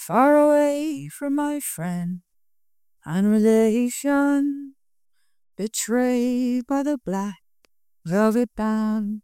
far away from my friend and relation, betrayed by the black velvet band.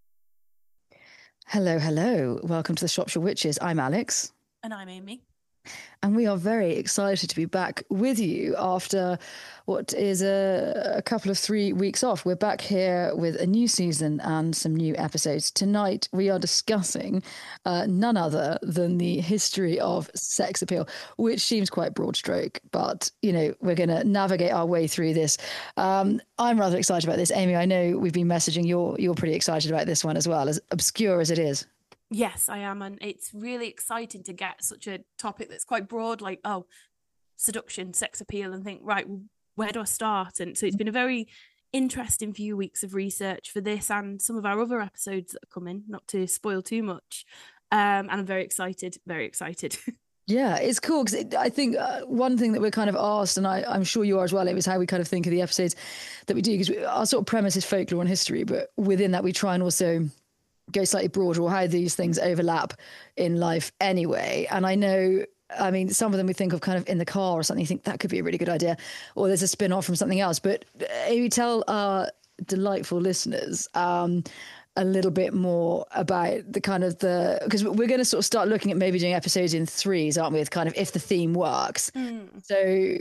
Hello, hello. Welcome to the Shropshire Witches. I'm Alex. And I'm Amy. And we are very excited to be back with you after what is a couple of 3 weeks off. We're back here with a new season and some new episodes. Tonight, we are discussing none other than the history of sex appeal, which seems quite broad stroke, but, we're going to navigate our way through this. I'm rather excited about this. Amy, I know we've been messaging. You're pretty excited about this one as well, as obscure as it is. Yes, I am. And it's really exciting to get such a topic that's quite broad, like, seduction, sex appeal, and think, right, well, where do I start? And so it's been a very interesting few weeks of research for this and some of our other episodes that are coming, not to spoil too much. And I'm very excited, very excited. Yeah, it's cool because I think one thing that we're kind of asked, and I'm sure you are as well, it was how we kind of think of the episodes that we do, because our sort of premise is folklore and history, but within that we try and also go slightly broader, or how these things overlap in life anyway. And I know, I mean, some of them we think of kind of in the car or something, you think that could be a really good idea, or there's a spin-off from something else. But maybe tell our delightful listeners a little bit more about the kind of because we're going to sort of start looking at maybe doing episodes in threes, aren't we, with kind of if the theme works. So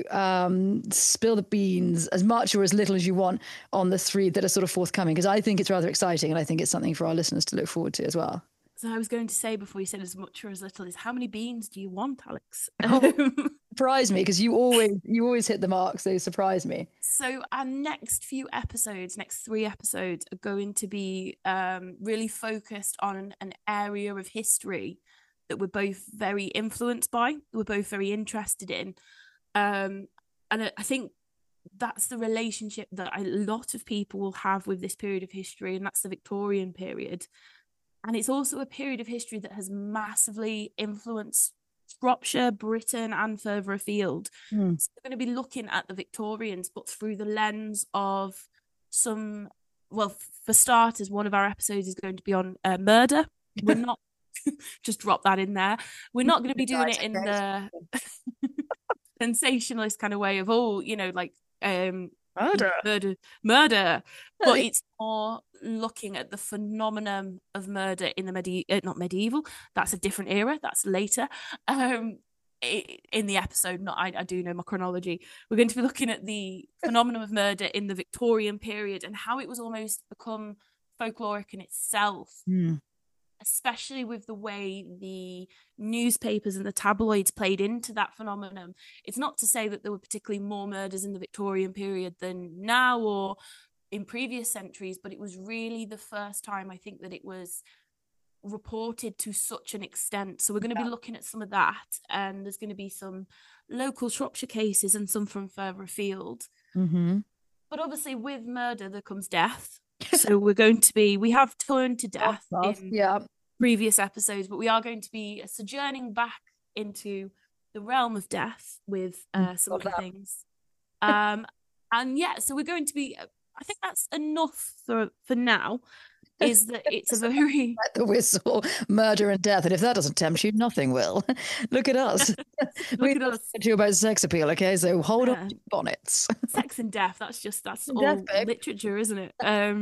spill the beans as much or as little as you want on the three that are sort of forthcoming, because I think it's rather exciting and I think it's something for our listeners to look forward to as well. So I was going to say before you said as much or as little is, how many beans do you want, Alex? Surprise me, because you always hit the mark, so surprise me. So our next few episodes, next 3 episodes, are going to be really focused on an area of history that we're both very influenced by, we're both very interested in. And I think that's the relationship that a lot of people will have with this period of history, and that's the Victorian period. And it's also a period of history that has massively influenced Shropshire, Britain, and further afield. So we're going to be looking at the Victorians, but through the lens of some, well, for starters, one of our episodes is going to be on murder. We're not, just drop that in there. We're not going to be doing it in the sensationalist kind of way of, murder. But it's more looking at the phenomenon of murder in the not medieval, that's a different era, that's later, in the episode. I do know my chronology. We're going to be looking at the phenomenon of murder in the Victorian period and how it was almost become folkloric in itself, especially with the way the newspapers and the tabloids played into that phenomenon. It's not to say that there were particularly more murders in the Victorian period than now or in previous centuries, but it was really the first time I think that it was reported to such an extent. So we're going to be looking at some of that, and there's going to be some local Shropshire cases and some from further afield. But obviously with murder there comes death. So we have turned to death in previous episodes, but we are going to be sojourning back into the realm of death with some of the things. And yeah, so we're going to be, I think that's enough for now, is that it's a very... the whistle, murder and death, and if that doesn't tempt you, nothing will. Look at us. Look at us. To you about sex appeal, okay? So hold on to bonnets. Sex and death, that's all death, literature, isn't it?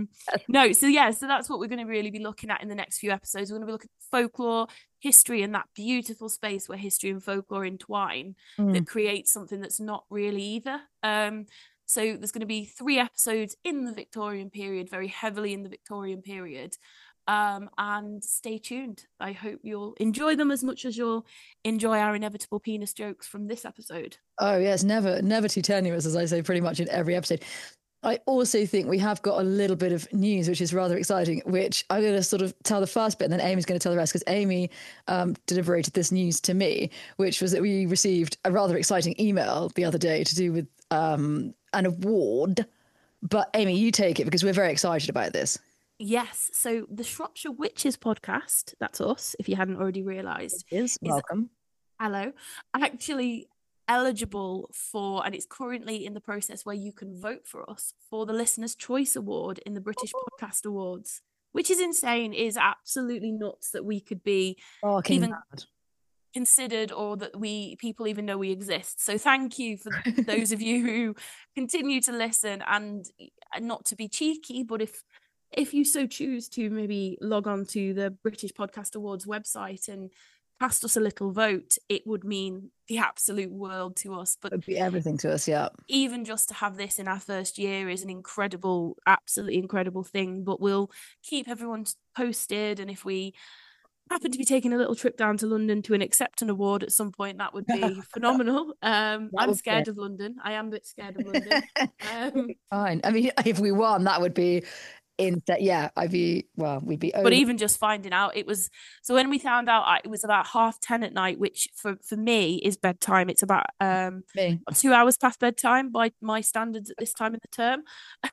So that's what we're going to really be looking at in the next few episodes. We're going to be looking at folklore, history, and that beautiful space where history and folklore entwine that creates something that's not really either. So there's going to be 3 episodes in the Victorian period, very heavily in the Victorian period. And stay tuned. I hope you'll enjoy them as much as you'll enjoy our inevitable penis jokes from this episode. Oh, yes, never too tenuous, as I say pretty much in every episode. I also think we have got a little bit of news, which is rather exciting, which I'm going to sort of tell the first bit and then Amy's going to tell the rest, because Amy deliberated this news to me, which was that we received a rather exciting email the other day to do with an award. But Amy, you take it, because we're very excited about this. Yes, so the Shropshire Witches podcast, that's us, if you hadn't already realised. It is. Welcome. Hello. Actually eligible for, and it's currently in the process where you can vote for us for the Listener's Choice Award in the British Podcast Awards, which is insane, is absolutely nuts that we could be even mad. considered or that people even know we exist. So thank you for those of you who continue to listen, and not to be cheeky, but if you so choose to maybe log on to the British Podcast Awards website and cast us a little vote, it would mean the absolute world to us. But it would be everything to us, yeah. Even just to have this in our first year is an incredible, absolutely incredible thing. But we'll keep everyone posted, and if we happen to be taking a little trip down to London to accept an award at some point, that would be phenomenal. I'm scared of London. I am a bit scared of London. Fine. I mean, if we won, that would be we'd be over. But even just finding out, so when we found out, it was about 10:30 at night, which for me is bedtime. It's about 2 hours past bedtime by my standards at this time in the term.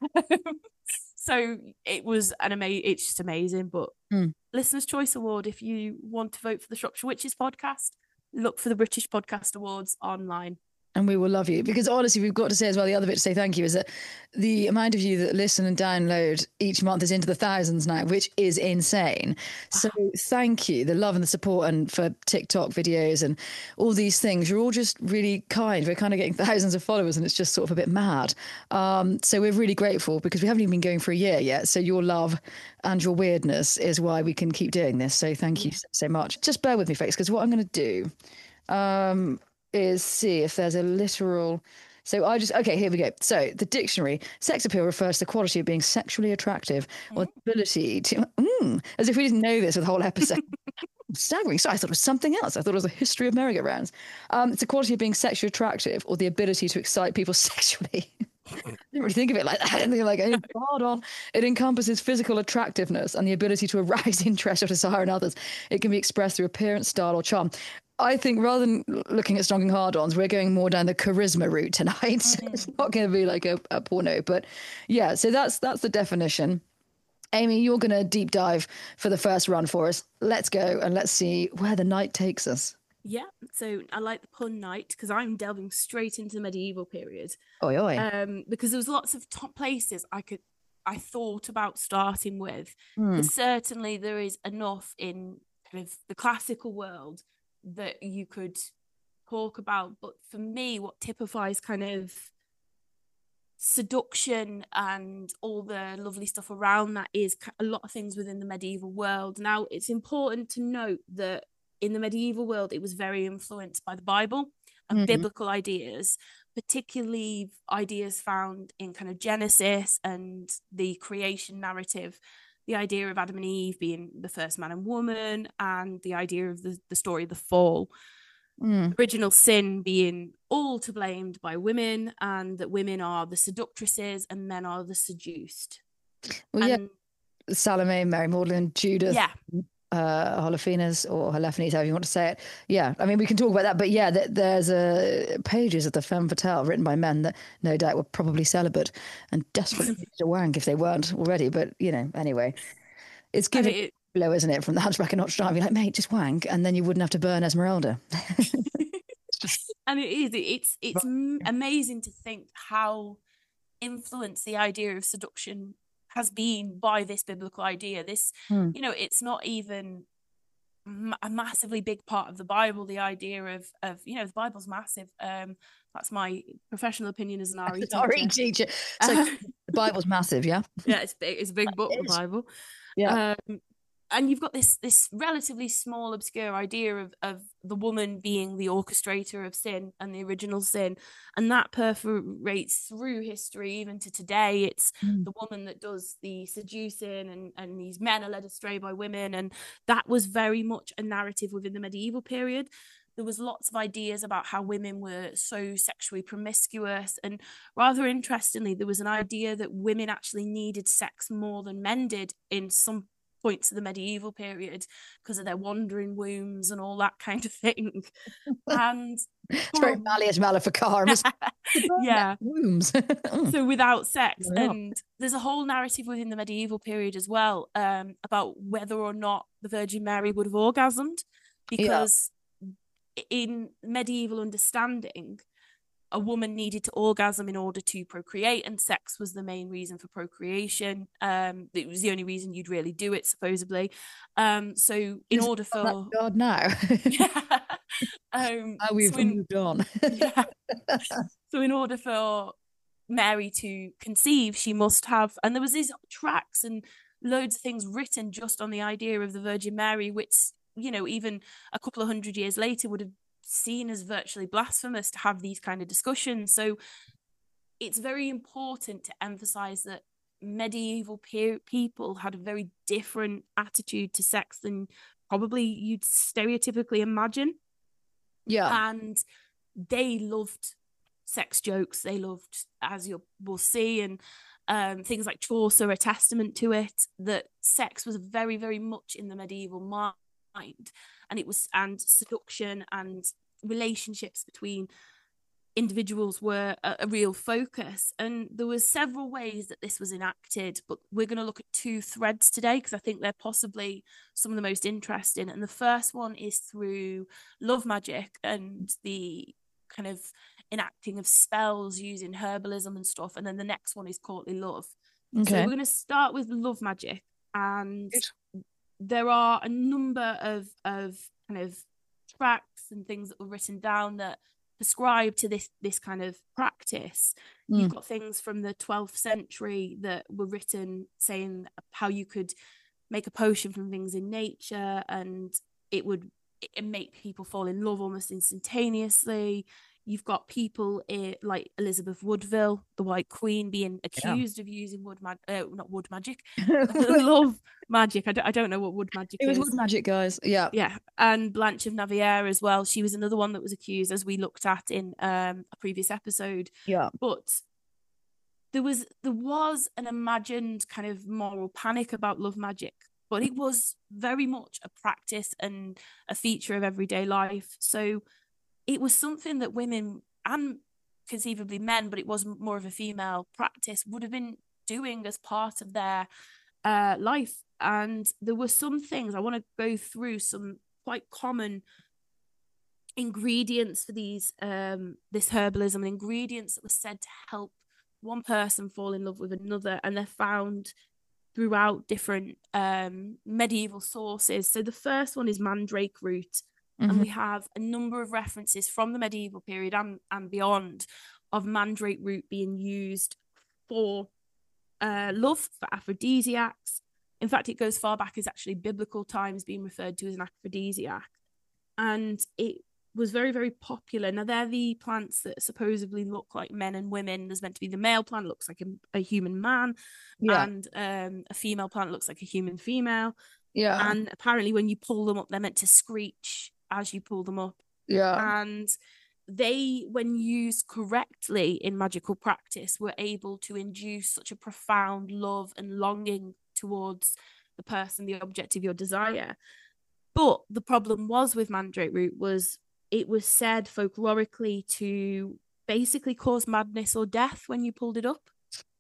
So it was it's just amazing. But Listener's Choice Award, if you want to vote for the Shropshire Witches podcast, look for the British Podcast Awards online. And we will love you, because honestly, we've got to say as well, the other bit to say thank you is that the amount of you that listen and download each month is into the thousands now, which is insane. So thank you, the love and the support, and for TikTok videos and all these things. You're all just really kind. We're kind of getting thousands of followers, and it's just sort of a bit mad. So we're really grateful, because we haven't even been going for a year yet. So your love and your weirdness is why we can keep doing this. So thank you so much. Just bear with me, folks, because what I'm going to do is see if there's a literal. So here we go. So the dictionary: sex appeal refers to the quality of being sexually attractive or the ability to, as if we didn't know this with the whole episode. Staggering. So I thought it was something else. I thought it was a history of merry-go-rounds. It's the quality of being sexually attractive or the ability to excite people sexually. I didn't really think of it like that. I didn't think like, hold on. It encompasses physical attractiveness and the ability to arouse interest or desire in others. It can be expressed through appearance, style, or charm. I think rather than looking at stonking hard-ons, we're going more down the charisma route tonight. So it's not going to be like a porno, but yeah. So that's the definition. Amy, you're going to deep dive for the first run for us. Let's go and let's see where the night takes us. Yeah, so I like the pun night, because I'm delving straight into the medieval period. Oi, oi. Because there was lots of top places I thought about starting with. But certainly there is enough in kind of the classical world that you could talk about. But for me, what typifies kind of seduction and all the lovely stuff around that is a lot of things within the medieval world. Now, it's important to note that in the medieval world, it was very influenced by the Bible and biblical ideas, particularly ideas found in kind of Genesis and the creation narrative. The idea of Adam and Eve being the first man and woman, and the idea of the story of the fall. Original sin being all to blamed by women, and that women are the seductresses and men are the seduced. Well, Salome, Mary Magdalene, Judith, Holofernes or Holofernes, however you want to say it. Yeah, I mean, we can talk about that, but yeah, there's pages of the Femme Fatale written by men that no doubt were probably celibate and desperately needed a wank if they weren't already. But anyway, it's giving blow, isn't it, from the Hunchback of Notre Dame? You're like, mate, just wank, and then you wouldn't have to burn Esmeralda. And it's amazing to think how influenced the idea of seduction has been by this biblical idea. This, it's not even a massively big part of the Bible. The idea of the Bible's massive. That's my professional opinion as an RE teacher. So the Bible's massive, yeah. Yeah, it's big. It's a big book, the Bible. Yeah. And you've got this relatively small, obscure idea of the woman being the orchestrator of sin and the original sin, and that perforates through history even to today. It's the woman that does the seducing, and these men are led astray by women, and that was very much a narrative within the medieval period. There was lots of ideas about how women were so sexually promiscuous, and rather interestingly, there was an idea that women actually needed sex more than men did in some points of the medieval period because of their wandering wombs and all that kind of thing. And it's very Malleus Maleficarum. Yeah. Wombs. So without sex. And there's a whole narrative within the medieval period as well about whether or not the Virgin Mary would have orgasmed, because in medieval understanding, a woman needed to orgasm in order to procreate, and sex was the main reason for procreation. It was the only reason you'd really do it, supposedly. So in order for God now. We've so in, moved on. yeah. So in order for Mary to conceive, she must have, and there was these tracts and loads of things written just on the idea of the Virgin Mary, which, you know, even a couple of hundred years later would have seen as virtually blasphemous to have these kind of discussions. So it's very important to emphasize that medieval people had a very different attitude to sex than probably you'd stereotypically imagine. Yeah. And they loved sex jokes. They loved, as you will see, and things like Chaucer, a testament to it, that sex was very, very much in the medieval mind, and and seduction and relationships between individuals were a real focus. And there was several ways that this was enacted, but we're going to look at two threads today because I think they're possibly some of the most interesting. And the first one is through love magic and the kind of enacting of spells using herbalism and stuff, and then the next one is courtly love. So we're going to start with love magic, and there are a number of kind of tracts and things that were written down that prescribe to this kind of practice. You've got things from the 12th century that were written saying how you could make a potion from things in nature, and it make people fall in love almost instantaneously. You've got people like Elizabeth Woodville, the White Queen, being accused of using love magic. I don't know what wood magic is. It was wood magic, guys. Yeah. Yeah. And Blanche of Navarre as well. She was another one that was accused, as we looked at in a previous episode. Yeah. But there was an imagined kind of moral panic about love magic, but it was very much a practice and a feature of everyday life. So it was something that women and conceivably men, but it was more of a female practice, would have been doing as part of their life. And there were some things, I want to go through some quite common ingredients for these this herbalism, and ingredients that were said to help one person fall in love with another, and they're found throughout different medieval sources. So the first one is mandrake root. And we have a number of references from the medieval period and beyond of mandrake root being used for love, for aphrodisiacs. In fact, it goes far back as actually biblical times being referred to as an aphrodisiac. And it was very, very popular. Now, they're the plants that supposedly look like men and women. There's meant to be the male plant looks like a human man, and a female plant looks like a human female. Yeah. And apparently when you pull them up, they're meant to screech as you pull them up. Yeah. And they, when used correctly in magical practice, were able to induce such a profound love and longing towards the person, the object of your desire. But the problem was with mandrake root was it was said folklorically to basically cause madness or death when you pulled it up.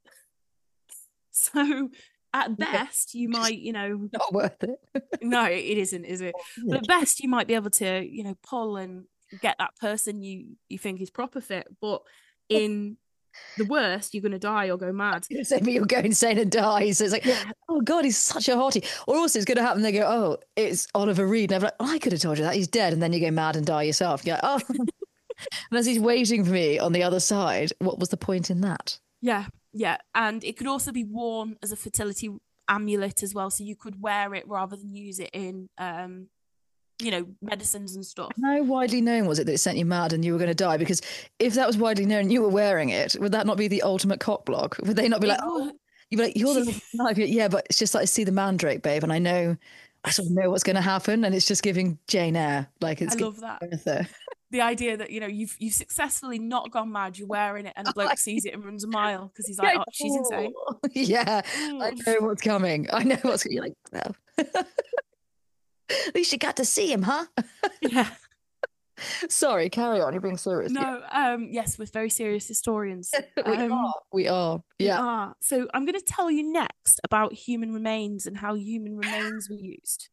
So at best, you might, not worth it. No, it isn't, is it? But at best, you might be able to, pull and get that person you think is proper fit. But in the worst, you're going to die or go mad. So you'll go insane and die. So it's like, oh God, he's such a hottie. Or also, it's going to happen. They go, oh, it's Oliver Reed. And I'm like, oh, I could have told you that. He's dead. And then you go mad and die yourself. You're like, oh, and as he's waiting for me on the other side, what was the point in that? Yeah. And it could also be worn as a fertility amulet as well. So you could wear it rather than use it in, medicines and stuff. How widely known was it that it sent you mad and you were going to die? Because if that was widely known and you were wearing it, would that not be the ultimate cock block? Would they not be like, oh, you'd be like, you're the life. Yeah, but it's just like, I see the mandrake, babe, and I sort of know what's going to happen, and it's just giving Jane Eyre. Like, it's I love that. The idea that, you've successfully not gone mad, you're wearing it, and a bloke sees it and runs a mile because he's like, oh, she's insane. Yeah, I know what's coming. You're like, well. At least you got to see him, huh? Yeah. Sorry, carry on. You're being serious. No, yes, we're very serious historians. We are. Yeah. We are. So I'm going to tell you next about human remains and how human remains were used.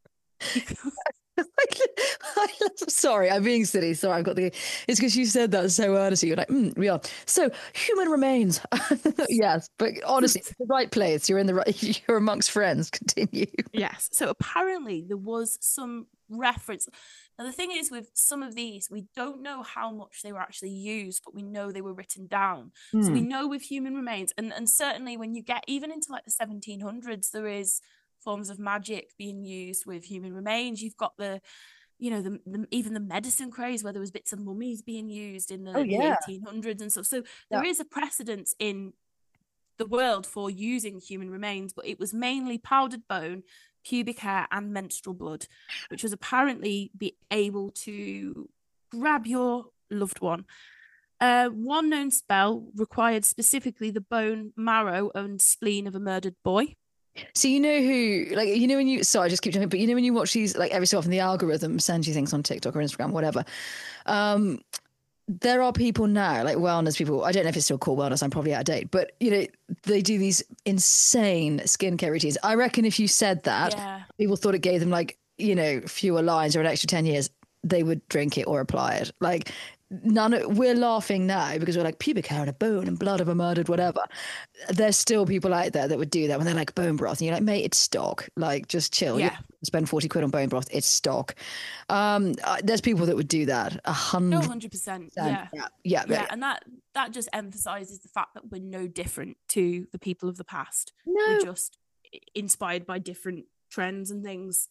Sorry, I'm being silly. Sorry, it's because you said that so earnestly. You're like, we are. So human remains. Yes, but honestly, it's the right place. You're you're amongst friends. Continue. Yes. So apparently there was some reference. Now, the thing is, with some of these, we don't know how much they were actually used, but we know they were written down. So we know with human remains, and certainly when you get even into like the 1700s, there is forms of magic being used with human remains. You've got the even the medicine craze where there was bits of mummies being used in the 1800s and stuff. So there is a precedence in the world for using human remains, but it was mainly powdered bone, pubic hair, and menstrual blood, which was apparently be able to grab your loved one. One known spell required specifically the bone marrow and spleen of a murdered boy. So you know who, like, you know when you, sorry, I just keep jumping, but you know when you watch these, like every so often the algorithm sends you things on TikTok or Instagram, whatever. There are people now, like wellness people, I don't know if it's still called wellness, I'm probably out of date, but you know, they do these insane skincare routines. I reckon if you said that, people thought it gave them like, you know, fewer lines or an extra 10 years, they would drink it or apply it. Like we're laughing now because we're like pubic hair and a bone and blood of a murdered whatever. There's still people out there that would do that when they're like bone broth and you're like, mate, it's stock, like just chill. Yeah. You spend 40 quid on bone broth, it's stock. There's people that would do that 100%. Yeah, and that just emphasizes the fact that we're no different to the people of the past. We're just inspired by different trends and things.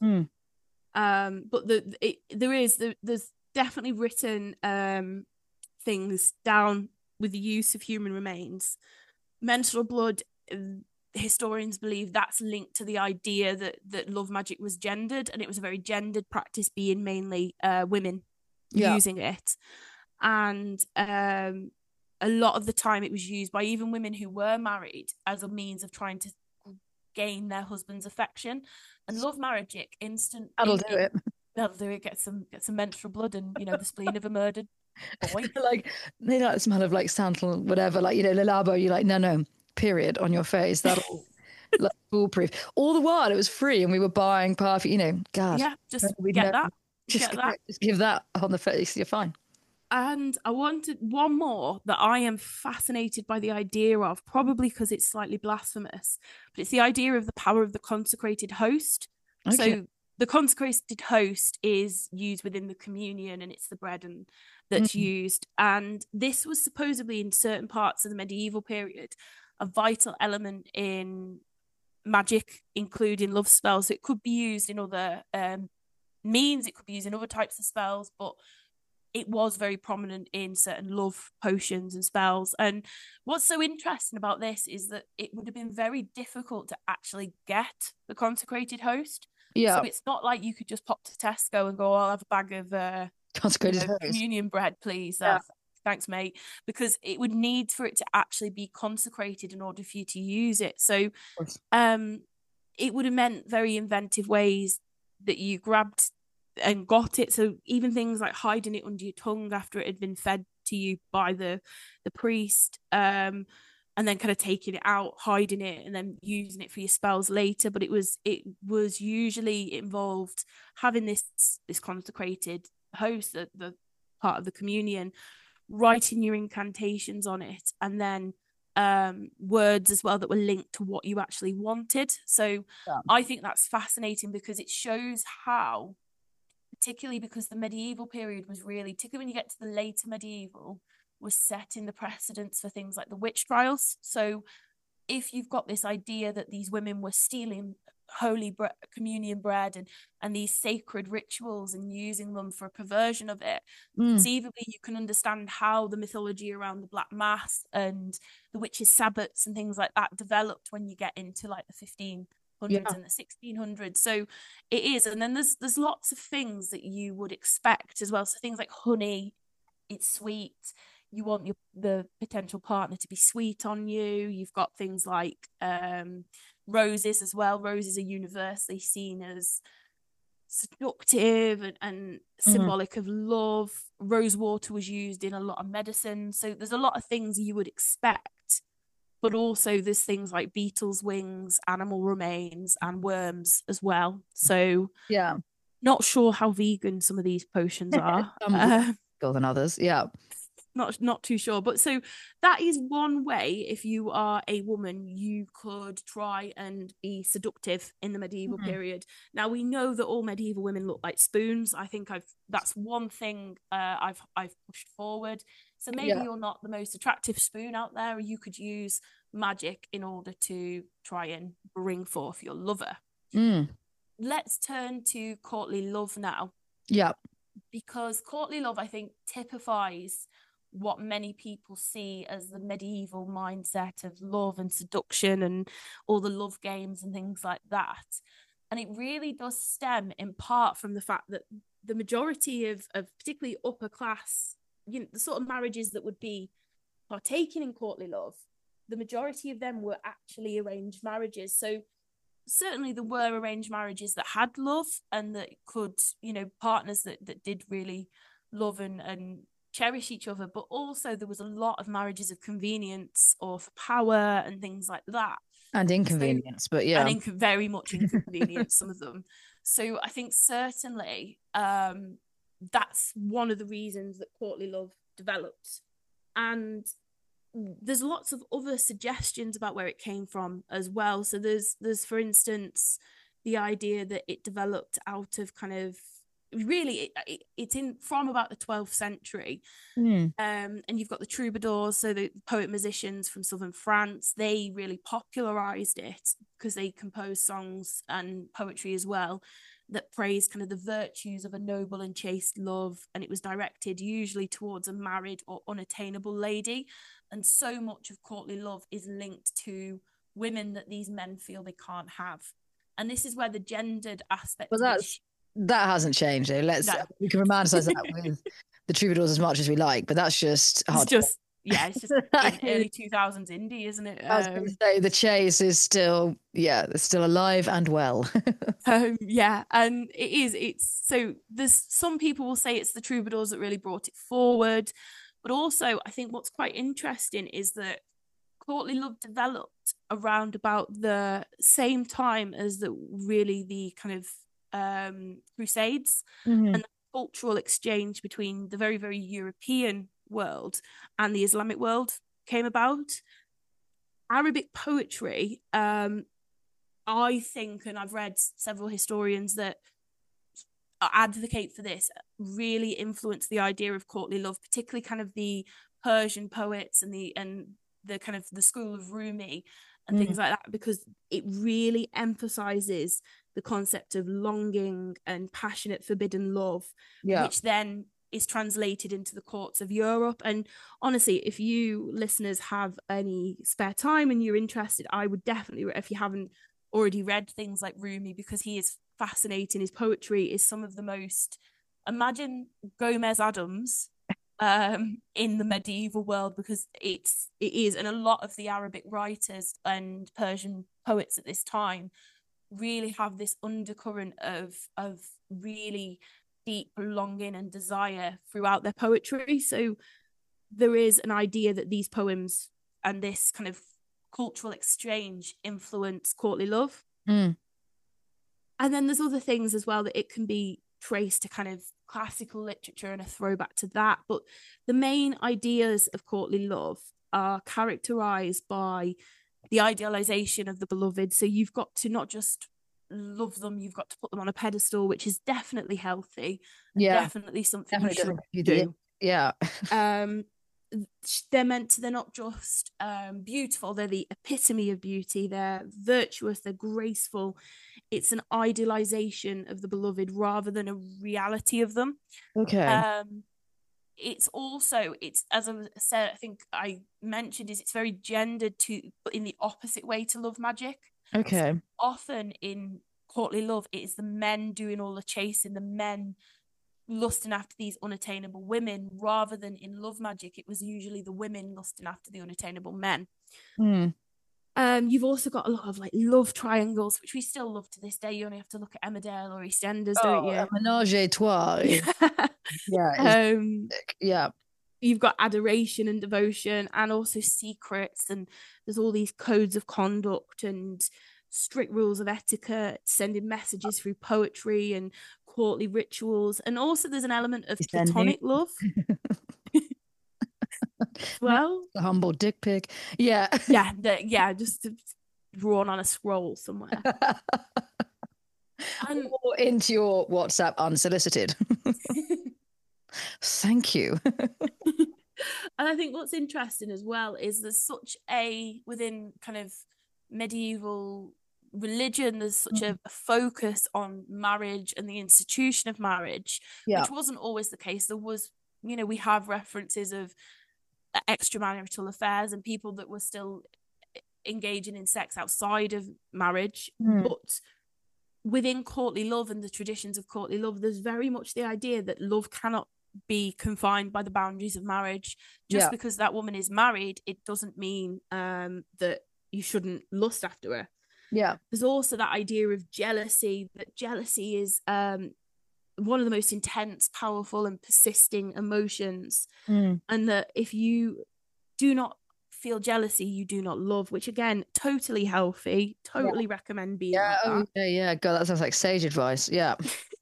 But there's definitely written things down with the use of human remains. Menstrual blood, historians believe that's linked to the idea that love magic was gendered, and it was a very gendered practice, being mainly women using it. And a lot of the time it was used by even women who were married as a means of trying to gain their husband's affection. And love magic that'll do it. Get some menstrual blood and, you know, the spleen of a murdered boy. Like they like the smell of like Santal, whatever, like, you know, Le Labo, you're like, no, period on your face. That'll like foolproof. All the while it was free and we were buying perfume, you know, God. Yeah, just get that. Just give that on the face, you're fine. And I wanted one more that I am fascinated by the idea of, probably because it's slightly blasphemous, but it's the idea of the power of the consecrated host. Okay. So the consecrated host is used within the communion, and it's the bread and that's used. And this was supposedly in certain parts of the medieval period a vital element in magic, including love spells. So it could be used in other means, it could be used in other types of spells, but it was very prominent in certain love potions and spells. And what's so interesting about this is that it would have been very difficult to actually get the consecrated host. Yeah. So it's not like you could just pop to Tesco and go, I'll have a bag of consecrated host communion bread, please. Thanks, mate. Because it would need for it to actually be consecrated in order for you to use it. So it would have meant very inventive ways that you grabbed and got it. So even things like hiding it under your tongue after it had been fed to you by the priest, and then kind of taking it out, hiding it, and then using it for your spells later. But it was usually involved having this consecrated host, the part of the communion, writing your incantations on it, and then words as well that were linked to what you actually wanted. So I think that's fascinating because it shows how, particularly because the medieval period was really, particularly when you get to the later medieval, was setting the precedents for things like the witch trials. So if you've got this idea that these women were stealing holy communion bread and these sacred rituals and using them for a perversion of it, conceivably you can understand how the mythology around the Black Mass and the witches' sabbats and things like that developed when you get into like the 1500s and the 1600s. So it is. And then there's lots of things that you would expect as well. So things like honey, it's sweet. You want the potential partner to be sweet on you. You've got things like roses as well. Roses are universally seen as seductive and symbolic of love. Rose water was used in a lot of medicine. So there's a lot of things you would expect, but also there's things like beetles' wings, animal remains, and worms as well. So not sure how vegan some of these potions are. Than others. not too sure. But so that is one way, if you are a woman, you could try and be seductive in the medieval period. Now we know that all medieval women look like spoons. I think that's one thing I've pushed forward. So maybe you're not the most attractive spoon out there. You could use magic in order to try and bring forth your lover. Let's turn to courtly love now. Yeah. Because courtly love, I think, typifies what many people see as the medieval mindset of love and seduction and all the love games and things like that. And it really does stem in part from the fact that the majority of particularly upper class, the sort of marriages that would be partaking in courtly love, the majority of them were actually arranged marriages. So certainly there were arranged marriages that had love and that could, partners that did really love and cherish each other, but also there was a lot of marriages of convenience or for power and things like that. And inconvenience, but yeah. And very much inconvenience, some of them. So I think certainly that's one of the reasons that courtly love developed. And there's lots of other suggestions about where it came from as well. So there's for instance the idea that it developed out of kind of really it's in from about the 12th century. And you've got the troubadours, so the poet musicians from southern France. They really popularized it because they composed songs and poetry as well that praised kind of the virtues of a noble and chaste love, and it was directed usually towards a married or unattainable lady. And so much of courtly love is linked to women that these men feel they can't have. And this is where the gendered aspect that hasn't changed though. We can romanticize that with the troubadours as much as we like, but that's just hard. It's just in early 2000s indie, isn't it? I was going to say the chase is still alive and well. And it's so there's some people will say it's the troubadours that really brought it forward, but also I think what's quite interesting is that courtly love developed around about the same time as the kind of Crusades and the cultural exchange between the very, very European world and the Islamic world came about. Arabic poetry, I think, and I've read several historians that advocate for this, really influenced the idea of courtly love, particularly kind of the Persian poets and the kind of the school of Rumi and things like that, because it really emphasizes the concept of longing and passionate forbidden love, which then is translated into the courts of Europe. And honestly, if you listeners have any spare time and you're interested, I would definitely, if you haven't already read things like Rumi, because he is fascinating. His poetry is some of the most, imagine Gomez Adams in the medieval world, because it is, and a lot of the Arabic writers and Persian poets at this time really have this undercurrent of really deep longing and desire throughout their poetry. So there is an idea that these poems and this kind of cultural exchange influence courtly love. And then there's other things as well that it can be traced to kind of classical literature and a throwback to that. But the main ideas of courtly love are characterized by the idealization of the beloved. So you've got to not just love them, you've got to put them on a pedestal, which is definitely healthy. Definitely something you should do. They're not just beautiful, they're the epitome of beauty, they're virtuous, they're graceful. It's an idealization of the beloved rather than a reality of them. It's also, as I said, I think I mentioned, is it's very gendered but in the opposite way to love magic. So often in courtly love, it is the men doing all the chasing, the men lusting after these unattainable women, rather than in love magic it was usually the women lusting after the unattainable men. You've also got a lot of like love triangles, which we still love to this day. You only have to look at Emmerdale or EastEnders, don't you? Menage a trois. You've got adoration and devotion, and also secrets, and there's all these codes of conduct and strict rules of etiquette, sending messages through poetry and courtly rituals. And also there's an element of platonic love. Well, The humble dick pic. Yeah. just drawn on a scroll somewhere. And Or into your WhatsApp unsolicited. Thank you. and I think what's interesting as well is there's such a within kind of medieval religion, there's such a focus on marriage and the institution of marriage, Yeah. which wasn't always the case. There was, we have references of extramarital affairs and people that were still engaging in sex outside of marriage, but within courtly love and the traditions of courtly love, there's very much the idea that love cannot be confined by the boundaries of marriage. Just because that woman is married, it doesn't mean that you shouldn't lust after her. Yeah. There's also that idea of jealousy, that jealousy is one of the most intense, powerful and persisting emotions, and that if you do not feel jealousy, you do not love, which again, totally healthy, totally recommend being like that. Yeah. God, that sounds like sage advice. Yeah.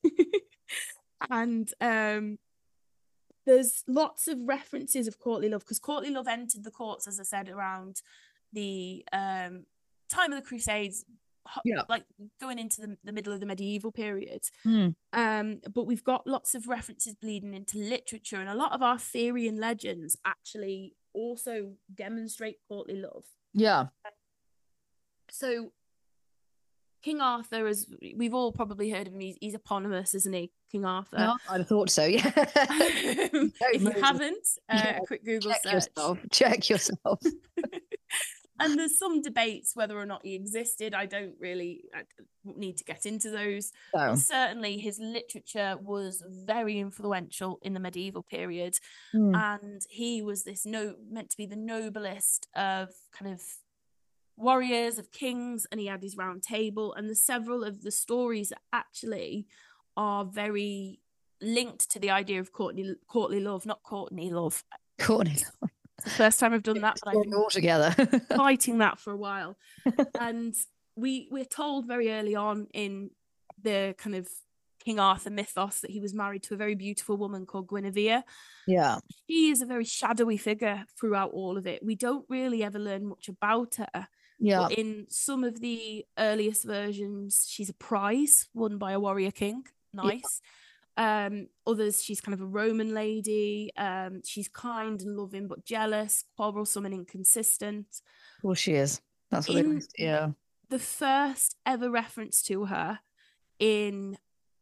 And there's lots of references of courtly love, because courtly love entered the courts, as I said, around the time of the Crusades, like going into the middle of the medieval period. But we've got lots of references bleeding into literature, and a lot of Arthurian legends actually also demonstrate courtly love. Yeah. So King Arthur, as we've all probably heard of him, he's eponymous, isn't he? King Arthur. No, I'd have thought so. Yeah. If you haven't, a quick Google search. Check yourself. And there's some debates whether or not he existed. I don't need to get into those. But certainly his literature was very influential in the medieval period. And he was meant to be the noblest of kind of warriors, of kings, and he had his round table. And several of the stories that actually are very linked to the idea of courtly love, not Courtney love. Courtney love. It's the first time I've done that, but I've been all together fighting that for a while. And we're told very early on in the kind of King Arthur mythos that he was married to a very beautiful woman called Guinevere. Yeah. She is a very shadowy figure throughout all of it. We don't really ever learn much about her. Yeah. But in some of the earliest versions, she's a prize won by a warrior king. Nice. Others, she's kind of a Roman lady. She's kind and loving but jealous, quarrelsome and inconsistent. Well, she is. That's what they yeah. The first ever reference to her in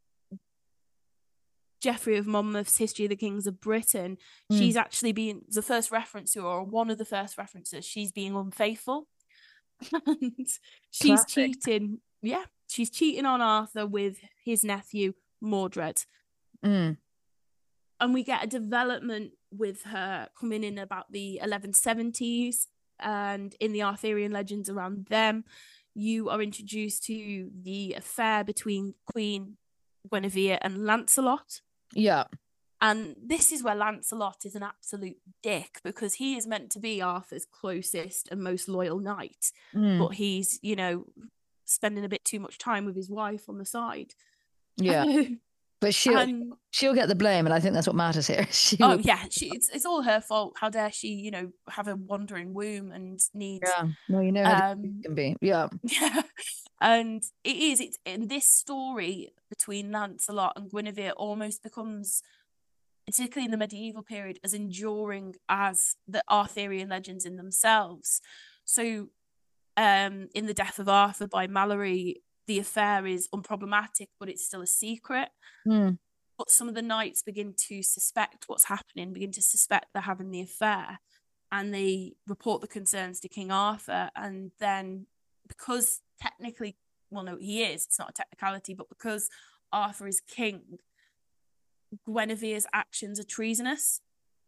Geoffrey of Monmouth's History of the Kings of Britain, she's actually been the first reference to her, or one of the first references. She's being unfaithful. And she's cheating. Yeah, she's cheating on Arthur with his nephew Mordred. And we get a development with her coming in about the 1170s, and in the Arthurian legends around them, you are introduced to the affair between Queen Guinevere and Lancelot. Yeah. And this is where Lancelot is an absolute dick, because he is meant to be Arthur's closest and most loyal knight. But he's, spending a bit too much time with his wife on the side. Yeah. But she'll get the blame, and I think that's what matters here. It's all her fault. How dare she, have a wandering womb and need... Yeah, no, how it can be. Yeah. Yeah. And it's in this story between Lancelot and Guinevere almost becomes, particularly in the medieval period, as enduring as the Arthurian legends in themselves. So in The Death of Arthur by Malory, the affair is unproblematic, but it's still a secret. But some of the knights begin to suspect what's happening, begin to suspect they're having the affair, and they report the concerns to King Arthur. And then, because technically, well, no, he is, it's not a technicality, but because Arthur is king, Guinevere's actions are treasonous.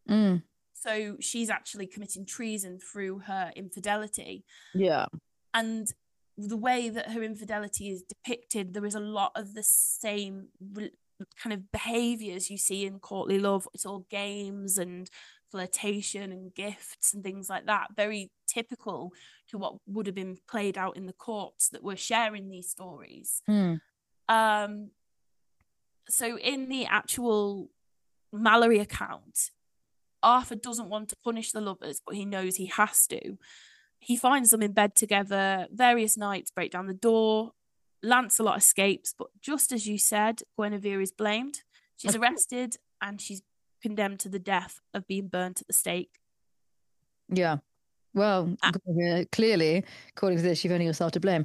So she's actually committing treason through her infidelity. Yeah. And the way that her infidelity is depicted, there is a lot of the same kind of behaviors you see in courtly love. It's all games and flirtation and gifts and things like that, very typical to what would have been played out in the courts that were sharing these stories. So in the actual Malory account, Arthur doesn't want to punish the lovers, but he knows he has to. He finds them in bed together. Various knights break down the door. Lancelot escapes, but just as you said, Guinevere is blamed. She's arrested and she's condemned to the death of being burnt at the stake. Yeah. Well, clearly, according to this, you've only yourself to blame.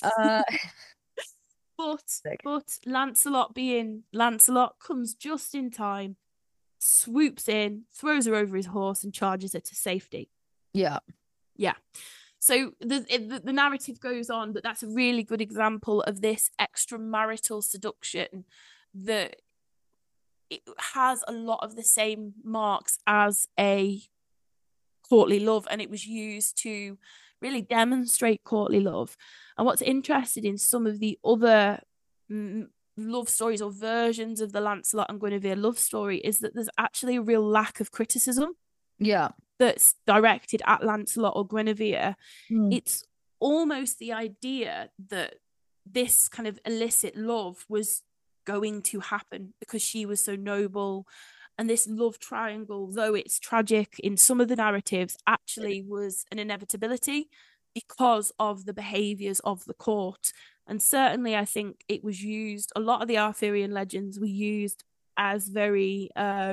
But Lancelot, being Lancelot, comes just in time, swoops in, throws her over his horse, and charges her to safety. Yeah. So the narrative goes on, but that's a really good example of this extramarital seduction that it has a lot of the same marks as a courtly love, and it was used to really demonstrate courtly love. And what's interesting in some of the other love stories or versions of the Lancelot and Guinevere love story is that there's actually a real lack of criticism that's directed at Lancelot or Guinevere. It's almost the idea that this kind of illicit love was going to happen because she was so noble. And this love triangle, though it's tragic in some of the narratives, actually was an inevitability because of the behaviours of the court. And certainly I think it was used, a lot of the Arthurian legends were used as very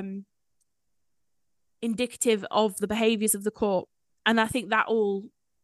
indicative of the behaviours of the court. And I think that all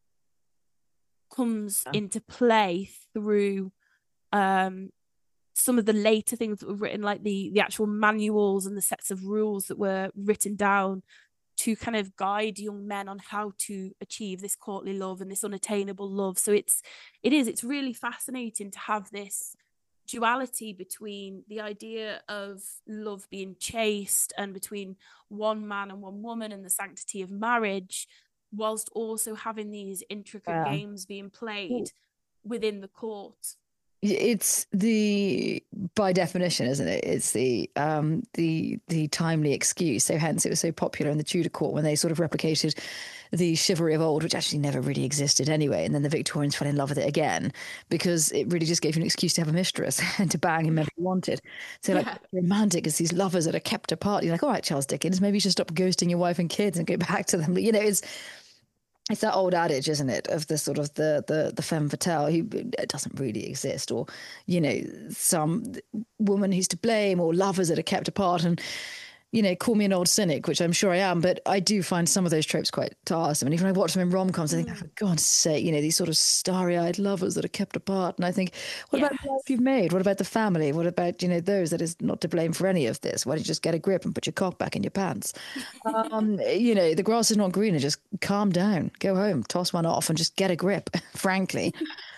comes into play through some of the later things that were written, like the actual manuals and the sets of rules that were written down to kind of guide young men on how to achieve this courtly love and this unattainable love. So it's really fascinating to have this duality between the idea of love being chaste and between one man and one woman and the sanctity of marriage, whilst also having these intricate games being played within the court. It's by definition, isn't it? It's the timely excuse. So hence it was so popular in the Tudor court when they sort of replicated the chivalry of old, which actually never really existed anyway. And then the Victorians fell in love with it again because it really just gave you an excuse to have a mistress and to bang whomever you wanted. So like romantic as these lovers that are kept apart. You're like, all right, Charles Dickens, maybe you should stop ghosting your wife and kids and go back to them. You know, it's that old adage, isn't it, of the sort of the femme fatale who doesn't really exist, or, you know, some woman who's to blame, or lovers that are kept apart. And, you know, call me an old cynic, which I'm sure I am, but I do find some of those tropes quite tiresome. And even when I watch them in rom-coms, I think, oh, for God's sake, you know, these sort of starry-eyed lovers that are kept apart. And I think, what about the life you've made? What about the family? What about, you know, those that is not to blame for any of this? Why don't you just get a grip and put your cock back in your pants? You know, the grass is not greener. Just calm down, go home, toss one off and just get a grip, frankly.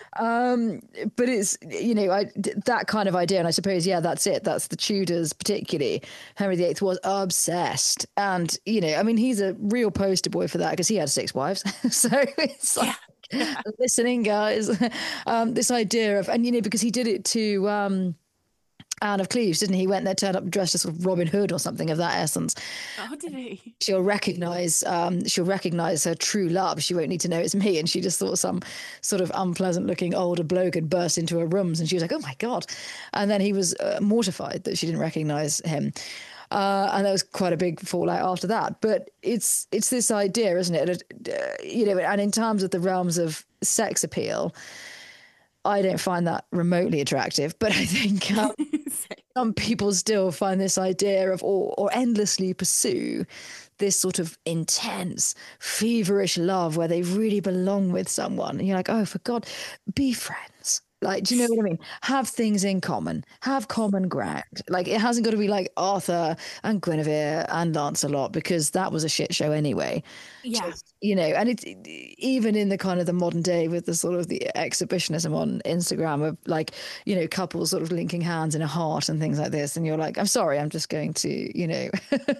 But it's, you know, that kind of idea. And I suppose, that's it. That's the Tudors, particularly. Henry VIII was obsessed. And, you know, I mean, he's a real poster boy for that because he had 6 wives. So it's like, listening, guys, this idea of, and, you know, because he did it to Anne of Cleves, didn't he? He went there, turned up dressed as sort of Robin Hood or something of that essence. Oh, did he? She'll recognize her true love. She won't need to know it's me. And she just thought some sort of unpleasant looking older bloke had burst into her rooms, and she was like, oh my God. And then he was mortified that she didn't recognize him. And there was quite a big fallout after that. But it's this idea, isn't it? You know, and in terms of the realms of sex appeal, I don't find that remotely attractive, but I think some people still find this idea of, or endlessly pursue this sort of intense, feverish love where they really belong with someone. And you're like, oh, for God, be friends. Like, do you know what I mean? Have things in common, have common ground. Like, it hasn't got to be like Arthur and Guinevere and Lancelot, because that was a shit show anyway. Yeah. Just, you know, and it's even in the kind of the modern day with the sort of the exhibitionism on Instagram of, like, you know, couples sort of linking hands in a heart and things like this. And you're like, I'm sorry, I'm just going to, you know,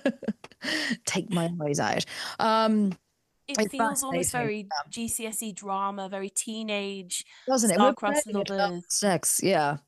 take my eyes out. It feels almost very GCSE drama, very teenage, doesn't it? star-crossed lovers. Sex, yeah.